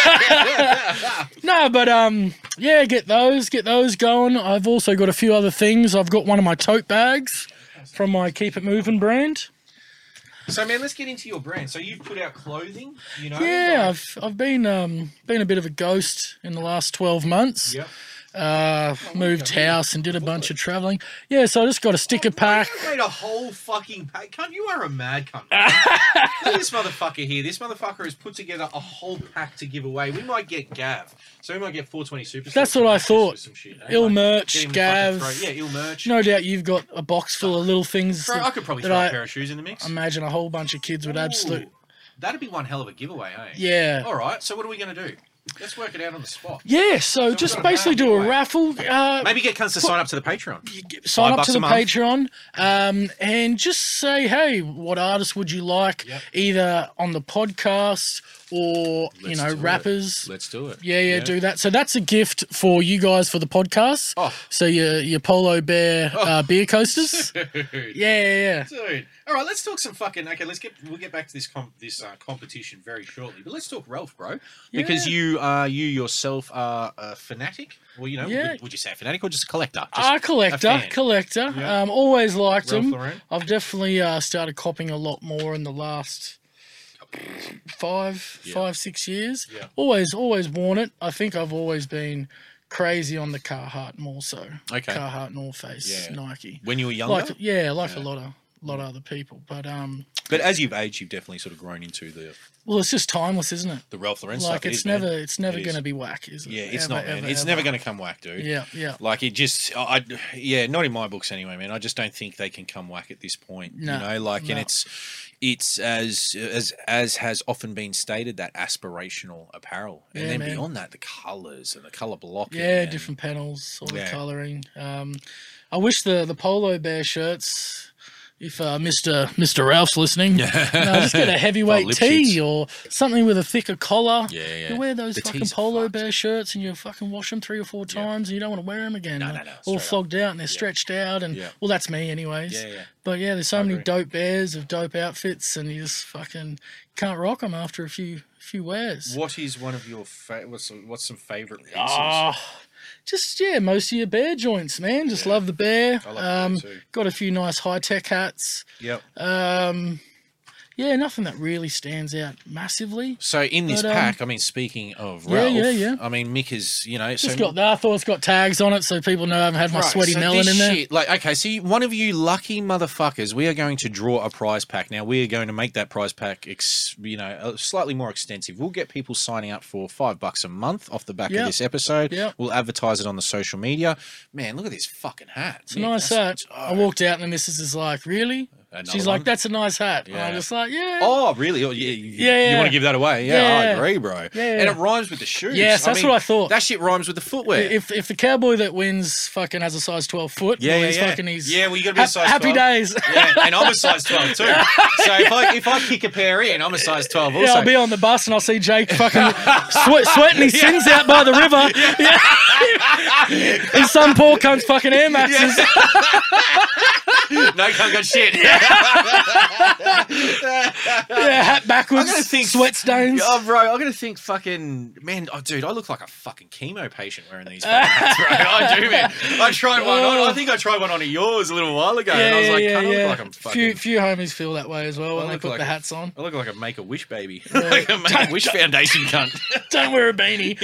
No, but yeah, get those going. I've also got a few other things. I've got one of my tote bags from my Keep It Moving brand. So, man, let's get into your brand. So you've put out clothing, you know? Yeah, I've been a bit of a ghost in the last 12 months. Yep. Moved house and did a bunch of traveling. Yeah, so I just got a sticker pack. You made a whole fucking pack. Cunt, you are a mad cunt. Look at this motherfucker here. This motherfucker has put together a whole pack to give away. We might get Gav. So we might get 420 Super. That's what I thought. Some shit, eh? Ill Like, merch, get him to Gav. fucking throw- Yeah, ill merch. No doubt you've got a box full of little things. Bro, I could probably that throw I a pair of shoes in the mix. imagine a whole bunch of kids would absolutely. Ooh, that'd be one hell of a giveaway, eh? Yeah. All right, so what are we going to do? Let's work it out on the spot. Yeah, so just we've got a basically do a raffle raffle. Maybe get cunts to sign up to the Patreon. Sign up $5 to a the month. Patreon and just say, hey, what artist would you like either on the podcast or, Let's do it. rappers? Let's do it. Yeah, do that. So that's a gift for you guys for the podcast. Oh. So your Polo Bear beer coasters. Yeah. Dude. All right, let's talk some fucking. Okay, we'll get back to this competition very shortly. But let's talk Ralph, bro, because you yourself are a fanatic. Well, you know, would you say a fanatic or just a collector? Just Collector. Yeah. Always liked Ralph them. Lauren. I've definitely started copping a lot more in the last 5-6 years. Yeah. Always worn it. I think I've always been crazy on the Carhartt more so. Okay. Carhartt, North Face, Yeah. Nike. When you were younger. Like a lot of other people, but as you've aged, you've definitely sort of grown into the well, it's just timeless, isn't it? Ralph Lauren Like stuff. it's never going to be whack, is it? Yeah, it's Ever, not, man. ever, It's ever. never going to come whack, dude. Yeah. Like it just, not in my books anyway, man. I just don't think they can come whack at this point. No, you know, like, no. and it's as has often been stated, that aspirational apparel, and then man. beyond that, the colours and the colour blocking. Yeah, and- different panels, all the Yeah. colouring. I wish the Polo Bear shirts. If Mr. Ralph's listening, just get a heavyweight lip tee sheets. or something with a thicker collar. Yeah. You wear those The fucking tees are Polo fucked. Bear shirts and you fucking wash them 3 or 4 times and you don't want to wear them again. No, They're straight all up. flogged out and they're stretched out and well, that's me anyways. Yeah. But yeah, there's so many agree. dope bears of dope outfits and you just fucking can't rock them after a few wears. What is one of your what's some favourite pieces? Most of your bear joints, man. Just love the bear. I love the bear too. Got a few nice high-tech hats. Yep. Nothing that really stands out massively. So in this But, pack, I mean, speaking of yeah, Ralph, yeah. I mean, Mick is, Just got that. I thought it's got tags on it so people know I haven't had my sweaty so melon this in there. shit, like, okay, see, one of you lucky motherfuckers, we are going to draw a prize pack. Now, we are going to make that prize pack, slightly more extensive. We'll get people signing up for $5 a month off the back of this episode. Yep. We'll advertise it on the social media. Man, look at this fucking hat. It's a nice hat. I walked out and the missus is like, really? Another She's one? like, that's a nice hat. And Yeah. I'm just like, yeah. Oh, really? Oh, Yeah. You want to give that away? Yeah, I Yeah. agree, bro. Yeah. And it rhymes with the shoes. Yes, that's what I thought. That shit rhymes with the footwear. If the cowboy that wins fucking has a size 12 foot, Yeah, well, yeah, he's yeah. fucking, he's Yeah, well, you gotta be a size happy 12. days. Yeah, and I'm a size 12 too. So if I kick a pair in, I'm a size 12 also. Yeah, I'll be on the bus and I'll see Jake fucking sweating his sins out by the river. Yeah. And some poor cunt's fucking Air Maxes. No, can't got shit. Yeah, hat backwards. I gotta think sweat stains. Oh, bro, I gotta think fucking man. Oh, dude, I look like a fucking chemo patient wearing these fucking hats, bro. I do, man. I tried one. I think I tried one on of yours a little while ago, and I was like, I look like I'm fucking. Few homies feel that way as well when they put the hats on. I look like a Make-A-Wish baby, like a Make-A-Wish Foundation cunt. Don't wear a beanie.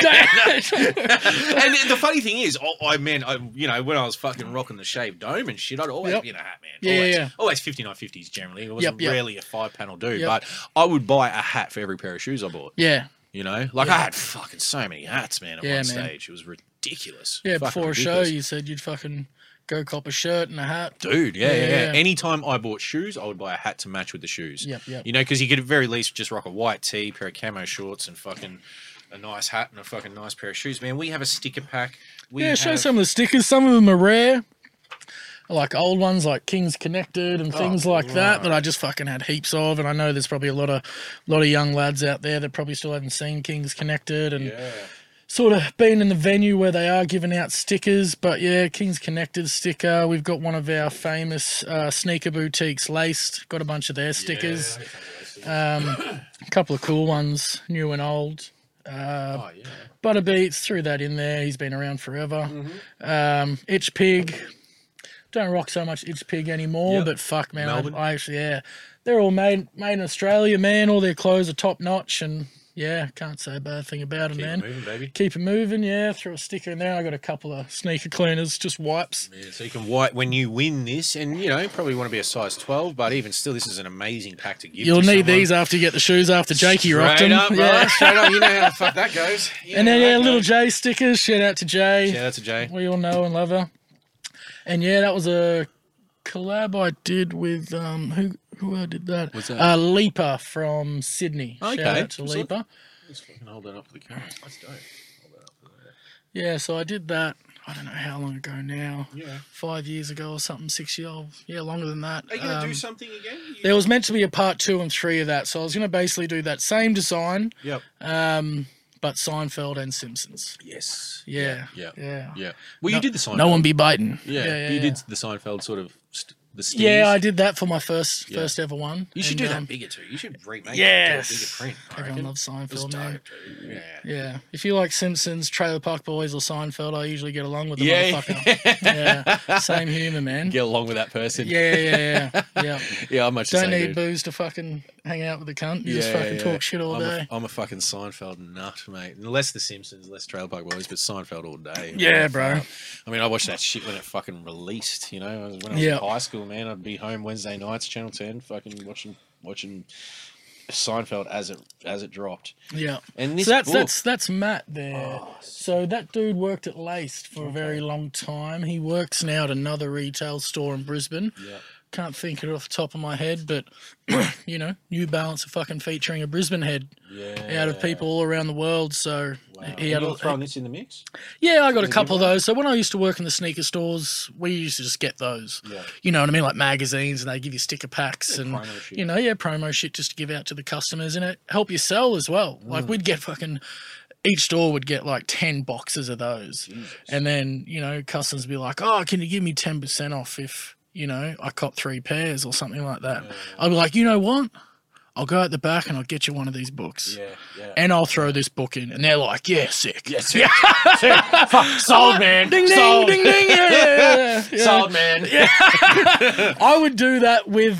And the funny thing is, you know, when I was fucking rocking the shaved dome and shit, I'd always be in a hat, man. Always 5950s generally. I wasn't really a 5-panel dude, but I would buy a hat for every pair of shoes I bought. Yeah. You know, like I had fucking so many hats, man, at one stage. It was ridiculous. Yeah, before a show, you said you'd fucking go cop a shirt and a hat. Dude, yeah. Anytime I bought shoes, I would buy a hat to match with the shoes. Yep. You know, because you could at very least just rock a white tee, pair of camo shorts, and fucking a nice hat and a fucking nice pair of shoes. Man, we have a sticker pack. Show some of the stickers. Some of them are rare. Like old ones like Kings Connected and things like that I just fucking had heaps of, and I know there's probably a lot of young lads out there that probably still haven't seen Kings Connected and sort of been in the venue where they are giving out stickers. But yeah, Kings Connected sticker. We've got one of our famous sneaker boutiques, Laced. Got a bunch of their stickers. A couple of cool ones, new and old. Butterbeats, threw that in there. He's been around forever. Itch Pig. Don't rock so much Itch Pig anymore, but fuck, man, I actually, they're all made in Australia, man. All their clothes are top notch, and can't say a bad thing about them, man. Keep it moving, baby. Keep it moving, throw a sticker in there. I got a couple of sneaker cleaners, just wipes. Yeah, so you can wipe when you win this, and you know probably want to be a size 12, but even still, this is an amazing pack to give. You'll need these after you get the shoes after Jakey rocked them. Straight up, you know how the fuck that goes. And then little Jay stickers. Shout out to Jay. Shout out to Jay. We all know and love her. And that was a collab I did with who I did that? What's that? Leaper from Sydney. Okay. Shout out to Leaper. Just fucking hold that up for the camera. That's dope. Hold that up for that. Yeah, so I did that. I don't know how long ago now. Yeah. 5 years ago or something, 6 years old. Yeah, longer than that. Are you going to do something again? There was meant to be a part 2 and 3 of that, so I was going to basically do that same design. Yep. But Seinfeld and Simpsons. Yes. Yeah. Well, you did the Seinfeld. No one be biting. Yeah. You did the Seinfeld sort of the stings. Yeah, I did that for my first ever one. You should do that bigger too. You should remake it to a bigger print. Everyone loves Seinfeld, man. Dope, Yeah. If you like Simpsons, Trailer Park Boys, or Seinfeld, I usually get along with the motherfucker. Yeah. Same humour, man. Get along with that person. Yeah. Yeah, I'm much the Don't same, need dude. booze to fucking hang out with the cunt. You just fucking talk shit all day. I'm a fucking Seinfeld nut, mate. Less the Simpsons, less Trailer Park Boys, but Seinfeld all day. Yeah, bro. I mean, I watched that shit when it fucking released, you know. When I was in high school, man, I'd be home Wednesday nights, Channel 10, fucking watching Seinfeld as it dropped. Yeah. And this that's Matt there. So that dude worked at Laced for a very long time. He works now at another retail store in Brisbane. Yeah. Can't think of it off the top of my head, but you know, New Balance are fucking featuring a Brisbane head out of people all around the world. So he had throwing this in the mix. Yeah, I got a couple of those. So when I used to work in the sneaker stores, we used to just get those. Yeah. You know what I mean, like magazines, and they give you sticker packs and you know, promo shit just to give out to the customers, and it help you sell as well. Like we'd get fucking. Each store would get like 10 boxes of those. Jesus. And then, you know, customers would be like, oh, can you give me 10% off if, you know, I cop 3 pairs or something like that. Yeah. I'll be like, you know what? I'll go at the back and I'll get you one of these books. Yeah. And I'll throw this book in. And they're like, yeah, sick. Yeah, sick. Sick. Fuck, sold, man. Ding, ding, sold. ding, ding. Yeah. Sold, man. Yeah. I would do that with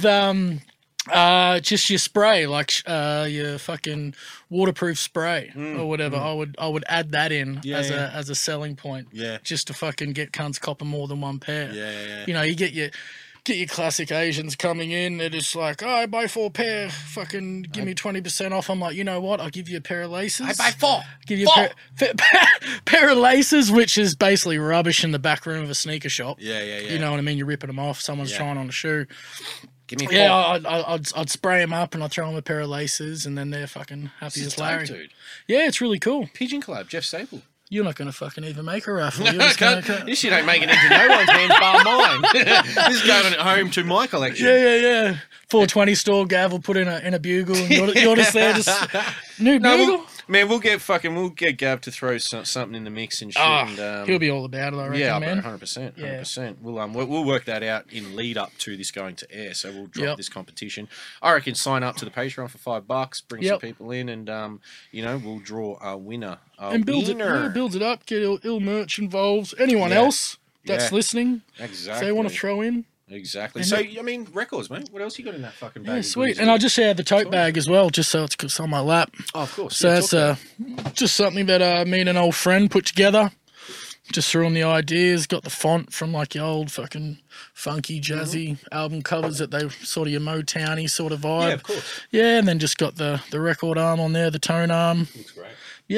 just your spray, like your fucking waterproof spray or whatever. I would add that in as a selling point. Yeah. Just to fucking get cunts copping more than one pair. Yeah. You know, you get your classic Asians coming in. They're just like, oh, I buy 4 pair. Fucking give me 20% off. I'm like, you know what? I'll give you a pair of laces. I buy 4. Give you a pair of laces, which is basically rubbish in the back room of a sneaker shop. Yeah. You know what I mean? You're ripping them off. Someone's trying on a shoe. Give me 4. Yeah, I'd spray them up and I'd throw them a pair of laces, and then they're fucking happy as Larry. Dope, dude. Yeah, it's really cool. Pigeon Collab, Jeff Staple. You're not going to fucking even make a raffle. This shit ain't making it into no one's hands bar mine. This is going home to my collection. Yeah. 420 store, Gav will put in a bugle, and you're just there, just new bugle. Man, we'll get Gav to throw something in the mix and shit. And, he'll be all about it, I reckon, man. 100%, 100%. We'll work that out in lead up to this going to air. So we'll drop this competition. I reckon sign up to the Patreon for $5, bring some people in, and we'll draw a winner. Build it up. Get ill merch involved. Anyone else that's listening, exactly. they want to throw in. Exactly. So, I mean, records, mate. What else you got in that fucking bag? Yeah, sweet. And I'll just add the tote bag as well, just so it's on my lap. Oh, of course. So that's just something that me and an old friend put together. Just threw in the ideas, got the font from like your old fucking funky, jazzy album covers that they sort of your Motowny sort of vibe. Yeah, of course. Yeah, and then just got the record arm on there, the tone arm. Looks great.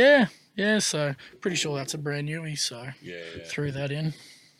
Yeah, so pretty sure that's a brand newie, so threw that in.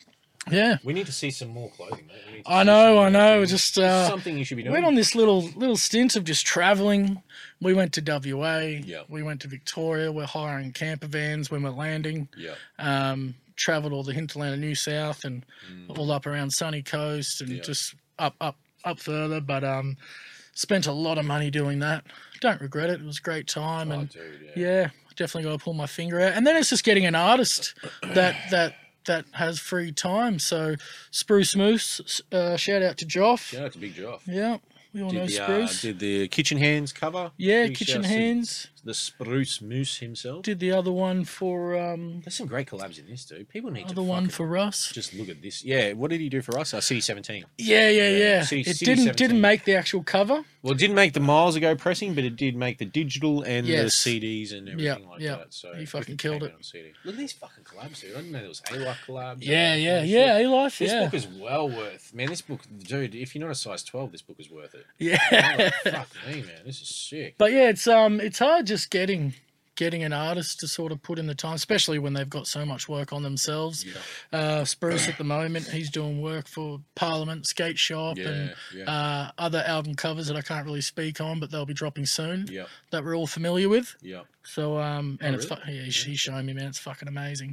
Yeah. We need to see some more clothing, mate. I know. Just something you should be doing. Went on this little stint of just traveling. We went to WA. Yeah. We went to Victoria. We're hiring camper vans when we're landing. Yeah. Traveled all the hinterland of New South and all up around Sunny Coast and just up further. But spent a lot of money doing that. Don't regret it. It was a great time. Yeah, definitely got to pull my finger out. And then it's just getting an artist that has free time. So Spruce Moose, shout out to Joff. Shout out to Big Joff. Yeah, we all know Spruce. Did the Kitchen Hands cover. Yeah, Big Kitchen shouts to Hands. The Spruce Moose himself. Did the other one for There's some great collabs in this, dude. People need to other one for Russ. just look at this. Yeah, what did he do for us? City 17. Yeah. City It 17. didn't make the actual cover. Well, it didn't make the miles ago pressing, but it did make the digital and the Yes. CDs and everything like yeah. that. So He fucking wicked killed came it. out on CD. Look at these fucking collabs, dude. I didn't know there was A-Life collabs. Yeah. A-Life, This yeah. book is well worth. Man, this book, dude, if you're not a size 12, this book is worth it. Yeah. Oh, fuck me, man. This is sick. But yeah, it's hard just getting an artist to sort of put in the time, especially when they've got so much work on themselves. Spruce at the moment, he's doing work for Parliament, Skate Shop, and other album covers that I can't really speak on, but they'll be dropping soon. That we're all familiar with. So he's showing me, man, it's fucking amazing.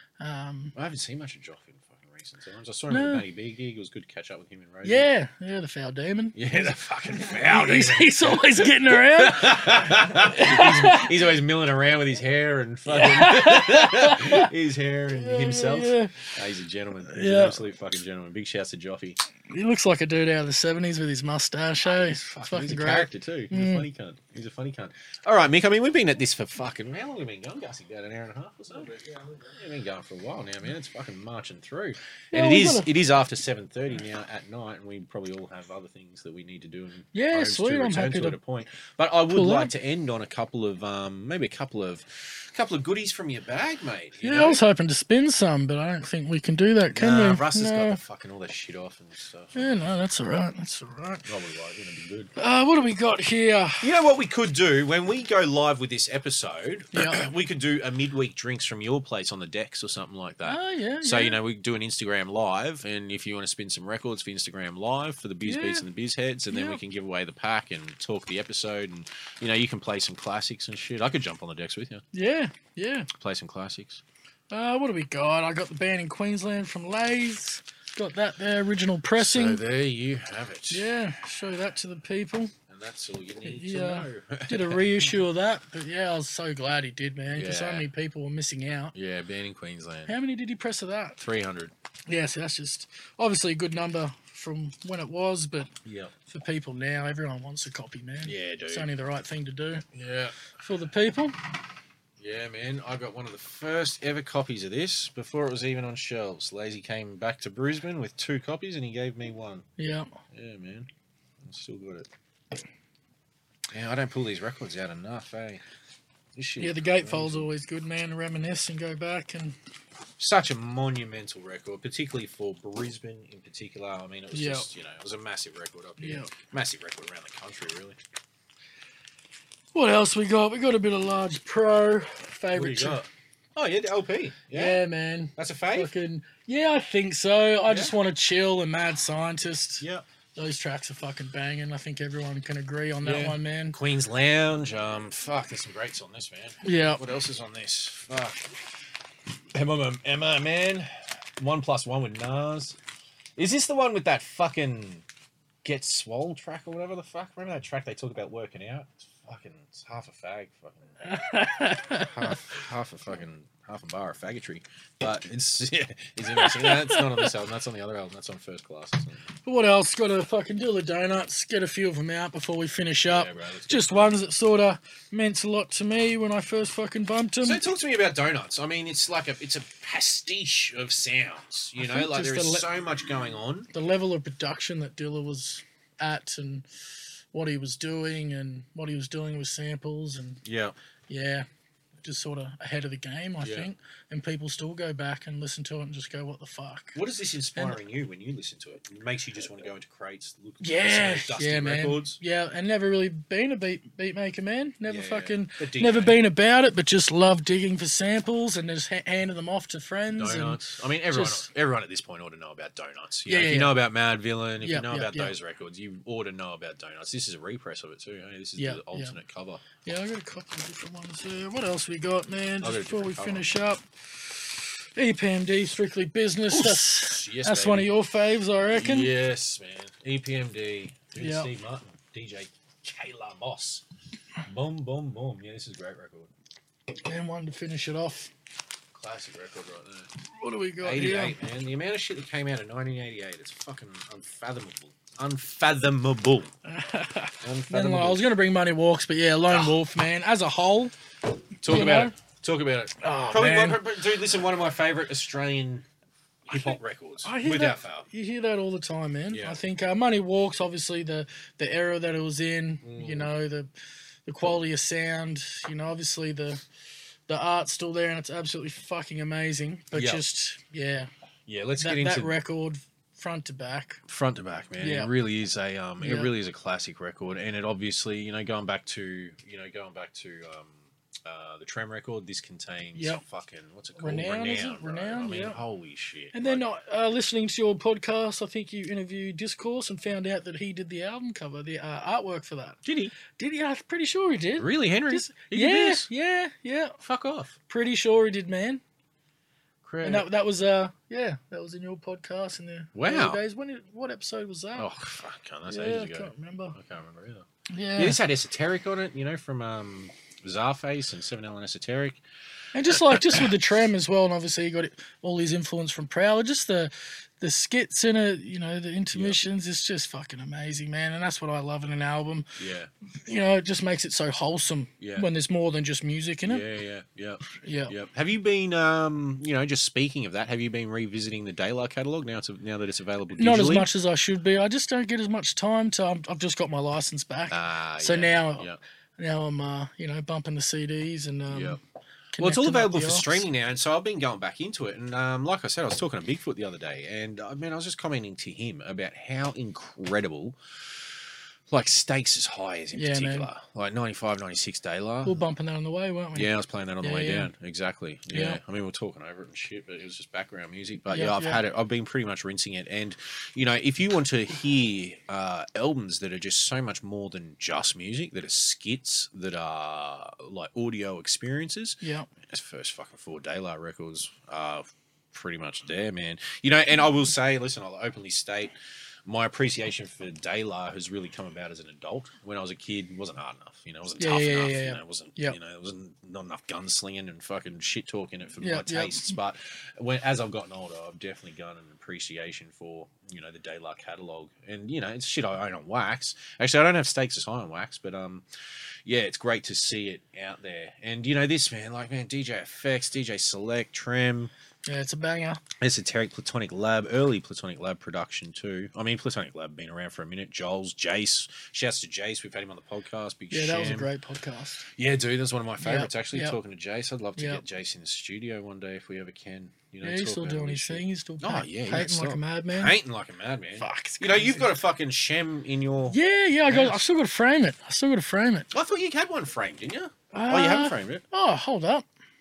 I haven't seen much of Joff in fucking recent times. I saw him at the Matty B gig. It was good to catch up with him and Rosie. Yeah, the foul demon. Yeah, the fucking foul demon. He's always getting around. he's always milling around with his hair and fucking his hair and himself. He's a gentleman. He's an absolute fucking gentleman. Big shouts to Joffy. He looks like a dude out of the 70s with his mustache. He's fucking a great. Character too. He's a funny cunt. All right, Mick. I mean, we've been at this for fucking. How long have we been going, Gussie? About an hour and a half or so. We've been going for a while now, man. It's fucking marching through. And it is after 7:30 now at night, and we probably all have other things that we need to do. And sweet. I'm happy to at a point. But I would like to end on a couple of maybe a couple of goodies from your bag, mate. I was hoping to spin some, but I don't think we can do that, can we? Russ has got the fucking all that shit off and stuff. Yeah, no, that's all right. Probably right. It'll be good. What do we got here? You know what we could do when we go live with this episode? We could do a midweek drinks from your place on the decks or something like that. Oh, yeah. So, we do an Instagram live, and if you want to spin some records for Instagram live for the Biz Beats and the Biz Heads, and then we can give away the pack and talk the episode, and, you can play some classics and shit. I could jump on the decks with you. Yeah. Play some classics. What do we got? I got the band in Queensland from Lathes. Got that there, original pressing. So there you have it. Yeah, show that to the people. And that's all you need to know. Did a reissue of that, but I was so glad he did, man, because so many people were missing out. Yeah, band in Queensland. How many did he press of that? 300. Yeah, so that's just obviously a good number from when it was, but for people now, everyone wants a copy, man. Yeah, dude. It's only the right thing to do. Yeah. For the people. Yeah, man. I got one of the first ever copies of this before it was even on shelves. Lazy came back to Brisbane with 2 copies and he gave me 1. Yeah. Yeah, man. I still got it. Yeah, I don't pull these records out enough, eh? This shit. Yeah, the gatefold's always good, man, to reminisce and go back and... Such a monumental record, particularly for Brisbane in particular. I mean, it was just, it was a massive record up here. Massive record around the country, really. What else we got? We got a bit of Large Pro. Favorite. What do you got? Oh, yeah, the LP. Yeah, man. That's a fave? Yeah, I think so. I just want to chill and Mad Scientist. Yeah. Those tracks are fucking banging. I think everyone can agree on that one, man. Queen's Lounge. There's some greats on this, man. Yeah. What else is on this? Fuck. Emma, man. 1+1 with Nas. Is this the one with that fucking Get Swole track or whatever the fuck? Remember that track they talk about working out? fucking it's half a fag, fucking half a bar of faggotry. But it's interesting. That's not on this album. That's on the other album. That's on First Class. But what else? Got to fucking do the donuts. Get a few of them out before we finish up. Yeah, bro, let's get Just ones that sort of meant a lot to me when I first fucking bumped them. So talk to me about Donuts. I mean, it's like it's a pastiche of sounds. You know, think like just there is so much going on. The level of production that Dilla was at and what he was doing with samples and Yeah. just sort of ahead of the game, I think. And people still go back and listen to it and just go, what the fuck? What is this inspiring you when you listen to it? It makes you just want to go into crates, look at Yeah, man. Records. Yeah, and never really been a beat maker, man. Never But never DJ. been about it, but just love digging for samples and just handing them off to friends. Donuts. And I mean, everyone at this point ought to know about Donuts. You know, Yeah, if yeah, you know yeah. about Mad Villain, if you know about yeah. those records, you ought to know about Donuts. This is a repress of it too. Hey? This is Yeah, the alternate cover. Yeah, I got a couple of different ones there. What else we got, man? got a Just before we different cover. finish up. EPMD, Strictly Business. Yes, That's baby. one of your faves, I reckon. Yes, man. EPMD. Yeah. Steve Martin. DJ Kayla Moss. Boom, boom, boom. Yeah, this is a great record. And one to finish it off. Classic record right there. What do we got 88, here? man. The amount of shit that came out in 1988, it's fucking unfathomable. Unfathomable. Then, I was going to bring Money Walks, but yeah, Lone Wolf, man. As a whole, Talk you about know? it. Talk about it. Oh, Probably, man. dude, listen, one of my favourite Australian hip hop records. I hear Without that. fail. You hear that all the time, man. Yeah. I think Money Walks, obviously the era that it was in. You know, the quality of sound. You know, obviously the art's still there and it's absolutely fucking amazing. But Yeah. just Yeah, let's that get into that record front to back. front to back, man. Yeah. It really is a Yeah. it really is a classic record, and it obviously, going back to the Trem record, this contains Yep. fucking what's it called? Renown, is it? bro. Renown, I mean, yeah. holy shit. And then listening to your podcast, I think you interviewed Discourse and found out that he did the album cover, the artwork for that. Did he Did he? I'm pretty sure he did. really, Henry? He yeah, did this? yeah. Fuck off. Pretty sure he did, man. Crap. And that was that was in your podcast in the Wow. early days. What episode was that? Oh fuck, that's yeah, ages I ago. can't remember. I can't remember either. Yeah. Yeah, this had Esoteric on it, from Czarface and 7L and Esoteric. And just with the Trem as well, and obviously you got all his influence from Prowler, just the skits in it, the intermissions, it's just fucking amazing, man. And that's what I love in an album. Yeah. It just makes it so wholesome when there's more than just music in it. Yeah. Have you been, just speaking of that, have you been revisiting the Dayla catalogue now that it's available digitally? Not as much as I should be. I just don't get as much time to. I've just got my license back, so now I'm bumping the CDs and Well, it's all connecting up available the for aux. streaming now, and so I've been going back into it. And like I said, I was talking to Bigfoot the other day, and I was just commenting to him about how incredible, Stakes as High is in Yeah, particular, man. like 95, 96 Dayla. We were bumping that on the way, weren't we? Yeah, I was playing that on the way Yeah. down. Exactly. Yeah. Yeah. I mean, we were talking over it and shit, but it was just background music. But Yeah, I've yeah. had it. I've been pretty much rinsing it. And, if you want to hear albums that are just so much more than just music, that are skits, that are like audio experiences, Yeah. his first fucking 4 Daylight records are pretty much there, man. And I will say, listen, I'll openly state, my appreciation for Dayla has really come about as an adult. When I was a kid, it wasn't hard enough. It wasn't tough enough. It wasn't, it wasn't not enough gunslinging and fucking shit talking it for my tastes. But as I've gotten older, I've definitely gotten an appreciation for, the Dayla catalogue. And, it's shit I own on wax. Actually, I don't have Stakes as High on wax, but, it's great to see it out there. And, this, man, DJ FX, DJ Select, Trem, Yeah, it's a banger. Esoteric, Platonic Lab, early Platonic Lab production too. I mean, Platonic Lab been around for a minute. Joel's, Jace. Shouts to Jace. We've had him on the podcast. Big Yeah, that was a Sham. great podcast. Yeah, dude, that's one of my favourites. Actually, yep. talking to Jace. I'd love to Yep. get Jace in the studio one day if we ever can. Yeah, he's talk still about doing all his this shit. thing. He's still Oh yeah, painting like a madman. Painting like a madman. Fuck, it's you've crazy. got a fucking Shem in your. Yeah, I still got to frame it. I thought you had one framed, didn't you? Oh, you haven't framed it. Oh, hold up.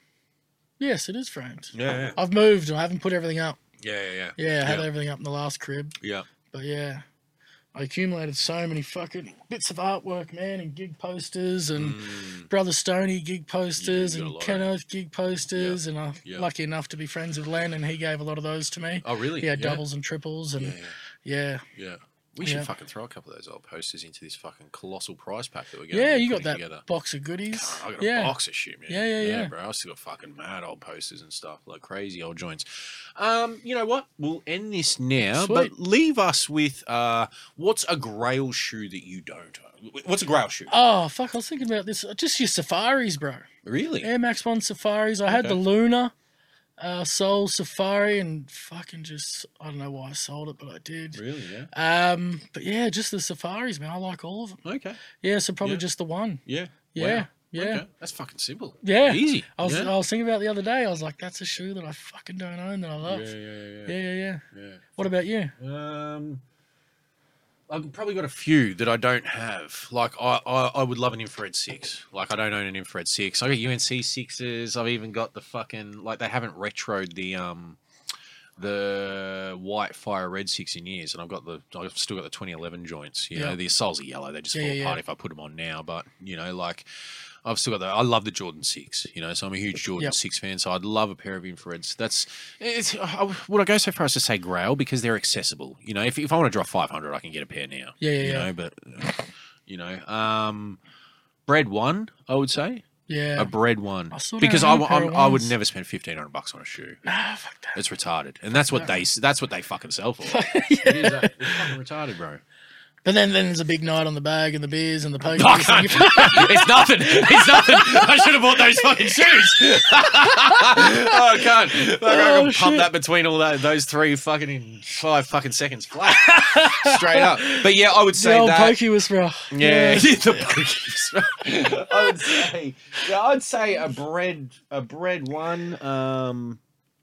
Yes, it is framed. Yeah. I've moved. I haven't put everything up. Yeah. Yeah, I had everything up in the last crib. Yeah. But yeah, I accumulated so many fucking bits of artwork, man, and gig posters and Brother Stoney gig posters you got a and lot Ken of- Oath gig posters. And I'm Yeah. lucky enough to be friends with Len, and he gave a lot of those to me. Oh, really? He had Yeah. doubles and triples, and yeah. Yeah. We should Yeah. fucking throw a couple of those old posters into this fucking colossal prize pack that we're going. Yeah, you got that together. box of goodies. I got yeah. a box of shit, man. Yeah. bro. I still got fucking mad old posters and stuff, like crazy old joints. You know what? We'll end this now, Sweet. but leave us with what's a Grail shoe that you don't own? What's a Grail shoe? Oh, fuck. I was thinking about this. Just your Safaris, bro. Really? Air Max 1 Safaris. I had the Luna Soul Safari and fucking just, I don't know why I sold it, but I did. Really? Yeah. But yeah, just the Safaris, man. I like all of them. Okay. Yeah, so probably Yeah. just the one. Yeah. Yeah. Wow. Yeah. Okay. That's fucking simple. Yeah. Easy. I was yeah. I was thinking about it the other day. I was like, that's a shoe that I fucking don't own that I love. Yeah. What about you? I've probably got a few that I don't have. Like I would love an infrared 6. Like I don't own an infrared 6. I got UNC 6s. I've even got the fucking, like, they haven't retroed the white fire red 6 in years, and I've still got the 2011 joints. You know, the soles are yellow. They just fall apart if I put them on now. But you know, like, I've still got I love the Jordan 6, you know, so I'm a huge Jordan 6 fan, so I'd love a pair of infrareds. Would I go so far as to say Grail, because they're accessible. You know, if I want to drop 500, I can get a pair now. You know, but, you know, Bread 1, I would say. Yeah. A Bread 1. Because I would never spend $1,500 on a shoe. Nah, fuck that. It's retarded. And that's what they fucking sell for. It's fucking retarded, bro. But then there's a big night on the bag and the beers and the pokies. It's nothing. It's nothing. I should have bought those fucking shoes. I can't. I can pump that between all those three fucking in 5 fucking seconds flat. Straight up. But yeah, I would say the old that. pokey whisperer. Yeah, the pokey whisperer. I'd say a bread 1.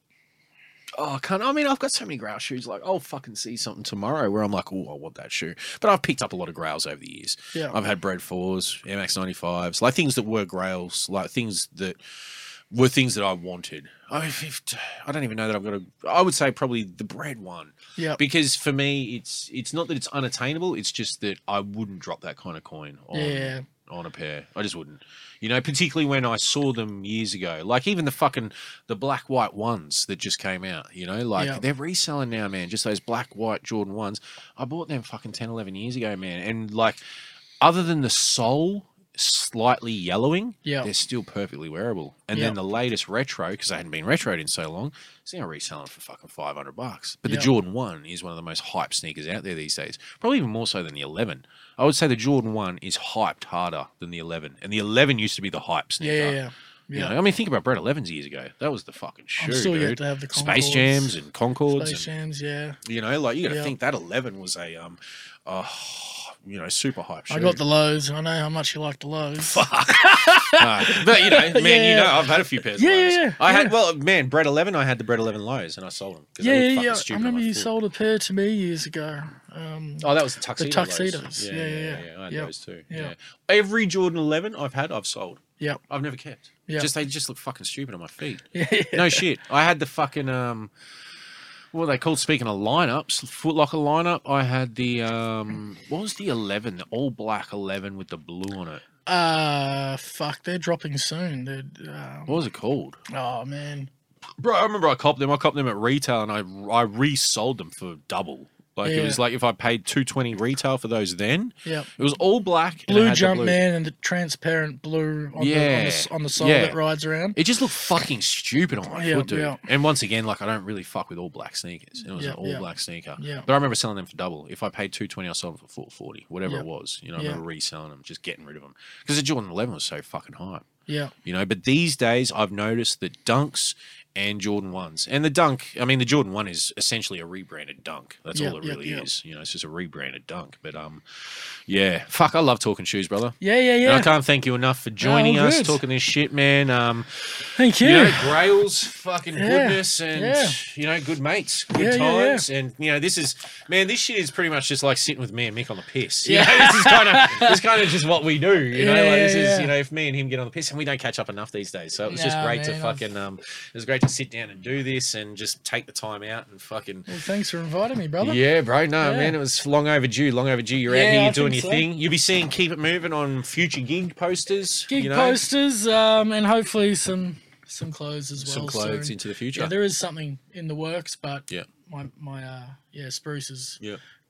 I've got so many Grail shoes. Like, I'll fucking see something tomorrow where I'm like, oh, I want that shoe. But I've picked up a lot of Grails over the years. Yeah. I've had Bread 4s, Air Max 95s, like things that were Grails, like things that were things that I wanted. I don't even know that I've got I would say probably the Bread 1. Yeah. Because for me, it's not that it's unattainable. It's just that I wouldn't drop that kind of coin on a pair. I just wouldn't. You know, particularly when I saw them years ago. Like even the black white ones that just came out, you know, like they're reselling now, man. Just those black white Jordan 1s. I bought them fucking 10, 11 years ago, man. And like, other than the sole slightly yellowing, they're still perfectly wearable. And then the latest retro, because they hadn't been retroed in so long, it's now reselling for fucking $500. But the Jordan 1 is one of the most hyped sneakers out there these days. Probably even more so than the 11. I would say the Jordan 1 is hyped harder than the 11. And the 11 used to be the hype sneaker. Yeah. You know, I mean, think about Bread 11s years ago. That was the fucking shoe, I'm still dude. yet to have the Space Concords. Jams and Concords. Space Jams, yeah. You know, like, you got to think that 11 was a, you know, super hype shoe. I got the lows. I know how much you like the lows. But, you know, man, you know, I've had a few pairs of lows. Yeah. I had, Bread 11, I had the Bread 11 lows, and I sold them. Yeah. I remember you sold a pair to me years ago. That was the tuxedo. The tuxedos. Lows. Yeah. I had those too. Yeah. Every Jordan 11 I've sold. Yep. I've never kept. Yeah. They just look fucking stupid on my feet. Yeah. No shit. I had the fucking what are they called? Speaking of lineups, Foot Locker lineup. I had the what was the 11? The all black 11 with the blue on it. Fuck, they're dropping soon. What was it called? Oh man, bro, I remember I copped them. I copped them at retail, and I resold them for double. Like it was like if I paid $220 retail for those then. Yeah. It was all black. Blue and it had Jump the blue. Man and the transparent blue on the sole that rides around. It just looked fucking stupid on my foot, dude. Yeah. And once again, like I don't really fuck with all black sneakers. It was an all black sneaker. Yeah. But I remember selling them for double. If I paid $220, I sold them for $440, whatever it was. You know, I remember reselling them, just getting rid of them because the Jordan 11 was so fucking hype. Yeah. You know, but these days I've noticed that Dunks and Jordan 1s. And the Dunk, I mean, the Jordan 1 is essentially a rebranded Dunk. That's all it really is. You know, it's just a rebranded Dunk. But, yeah. Fuck, I love talking shoes, brother. Yeah. And I can't thank you enough for joining us, good. talking this shit, man. Thank you. You know, Grails, fucking goodness, and, you know, good mates, good times. And, you know, this shit is pretty much just like sitting with me and Mick on the piss. You know, this is kind of just what we do, you know? This is, you know, if me and him get on the piss, and we don't catch up enough these days. So it was just great to fucking, it was great to sit down and do this and just take the time out and fucking. Well, thanks for inviting me, brother. Yeah, bro. No, man, it was long overdue. You're out here doing your so. thing. You'll be seeing Keep It Moving on future gig posters. Posters, and hopefully some clothes as well. Some clothes soon. into the future. Yeah, there is something in the works, but yeah, my Spruce is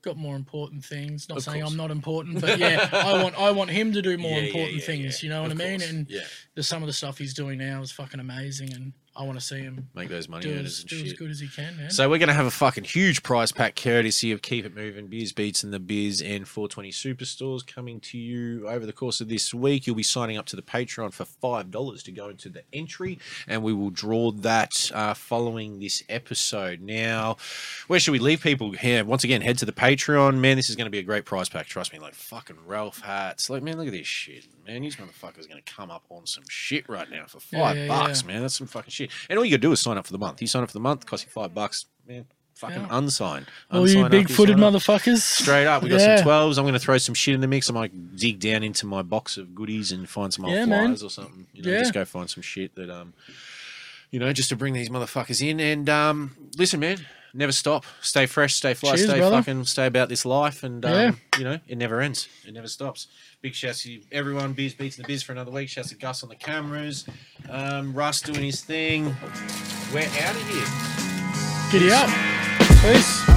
got more important things. Not Of saying course. I'm not important, but yeah, I want him to do more Yeah, important yeah, things. yeah. You know what Of I mean? course, And yeah. some of the stuff he's doing now is fucking amazing, and I want to see him Make those money do, earners and as shit. good as he can, man. So we're going to have a fucking huge prize pack courtesy of Keep It Moving, Beers Beats and the Biz and 420 Superstores coming to you over the course of this week. You'll be signing up to the Patreon for $5 to go into the entry, and we will draw that following this episode. Now, where should we leave people? Here, once again, head to the Patreon. Man, this is going to be a great prize pack. Trust me, like fucking Ralph hats. Like, man, look at this shit. Man, these motherfuckers are going to come up on some shit right now for $5, man. That's some fucking shit. And all you got to do is sign up for the month. You sign up for the month, costs you $5, man. Fucking unsign. All you big-footed motherfuckers. Straight up. We got some 12s. I'm going to throw some shit in the mix. I might dig down into my box of goodies and find some old flyers or something. You know, just go find some shit that, you know, just to bring these motherfuckers in. And listen, man, never stop. Stay fresh, stay fly, Cheers, stay brother. fucking, stay about this life. And, you know, it never ends. It never stops. Big shouts to everyone. Biz Beats and the Biz for another week. Shouts to Gus on the cameras. Russ doing his thing. We're out of here. Giddy up. Peace.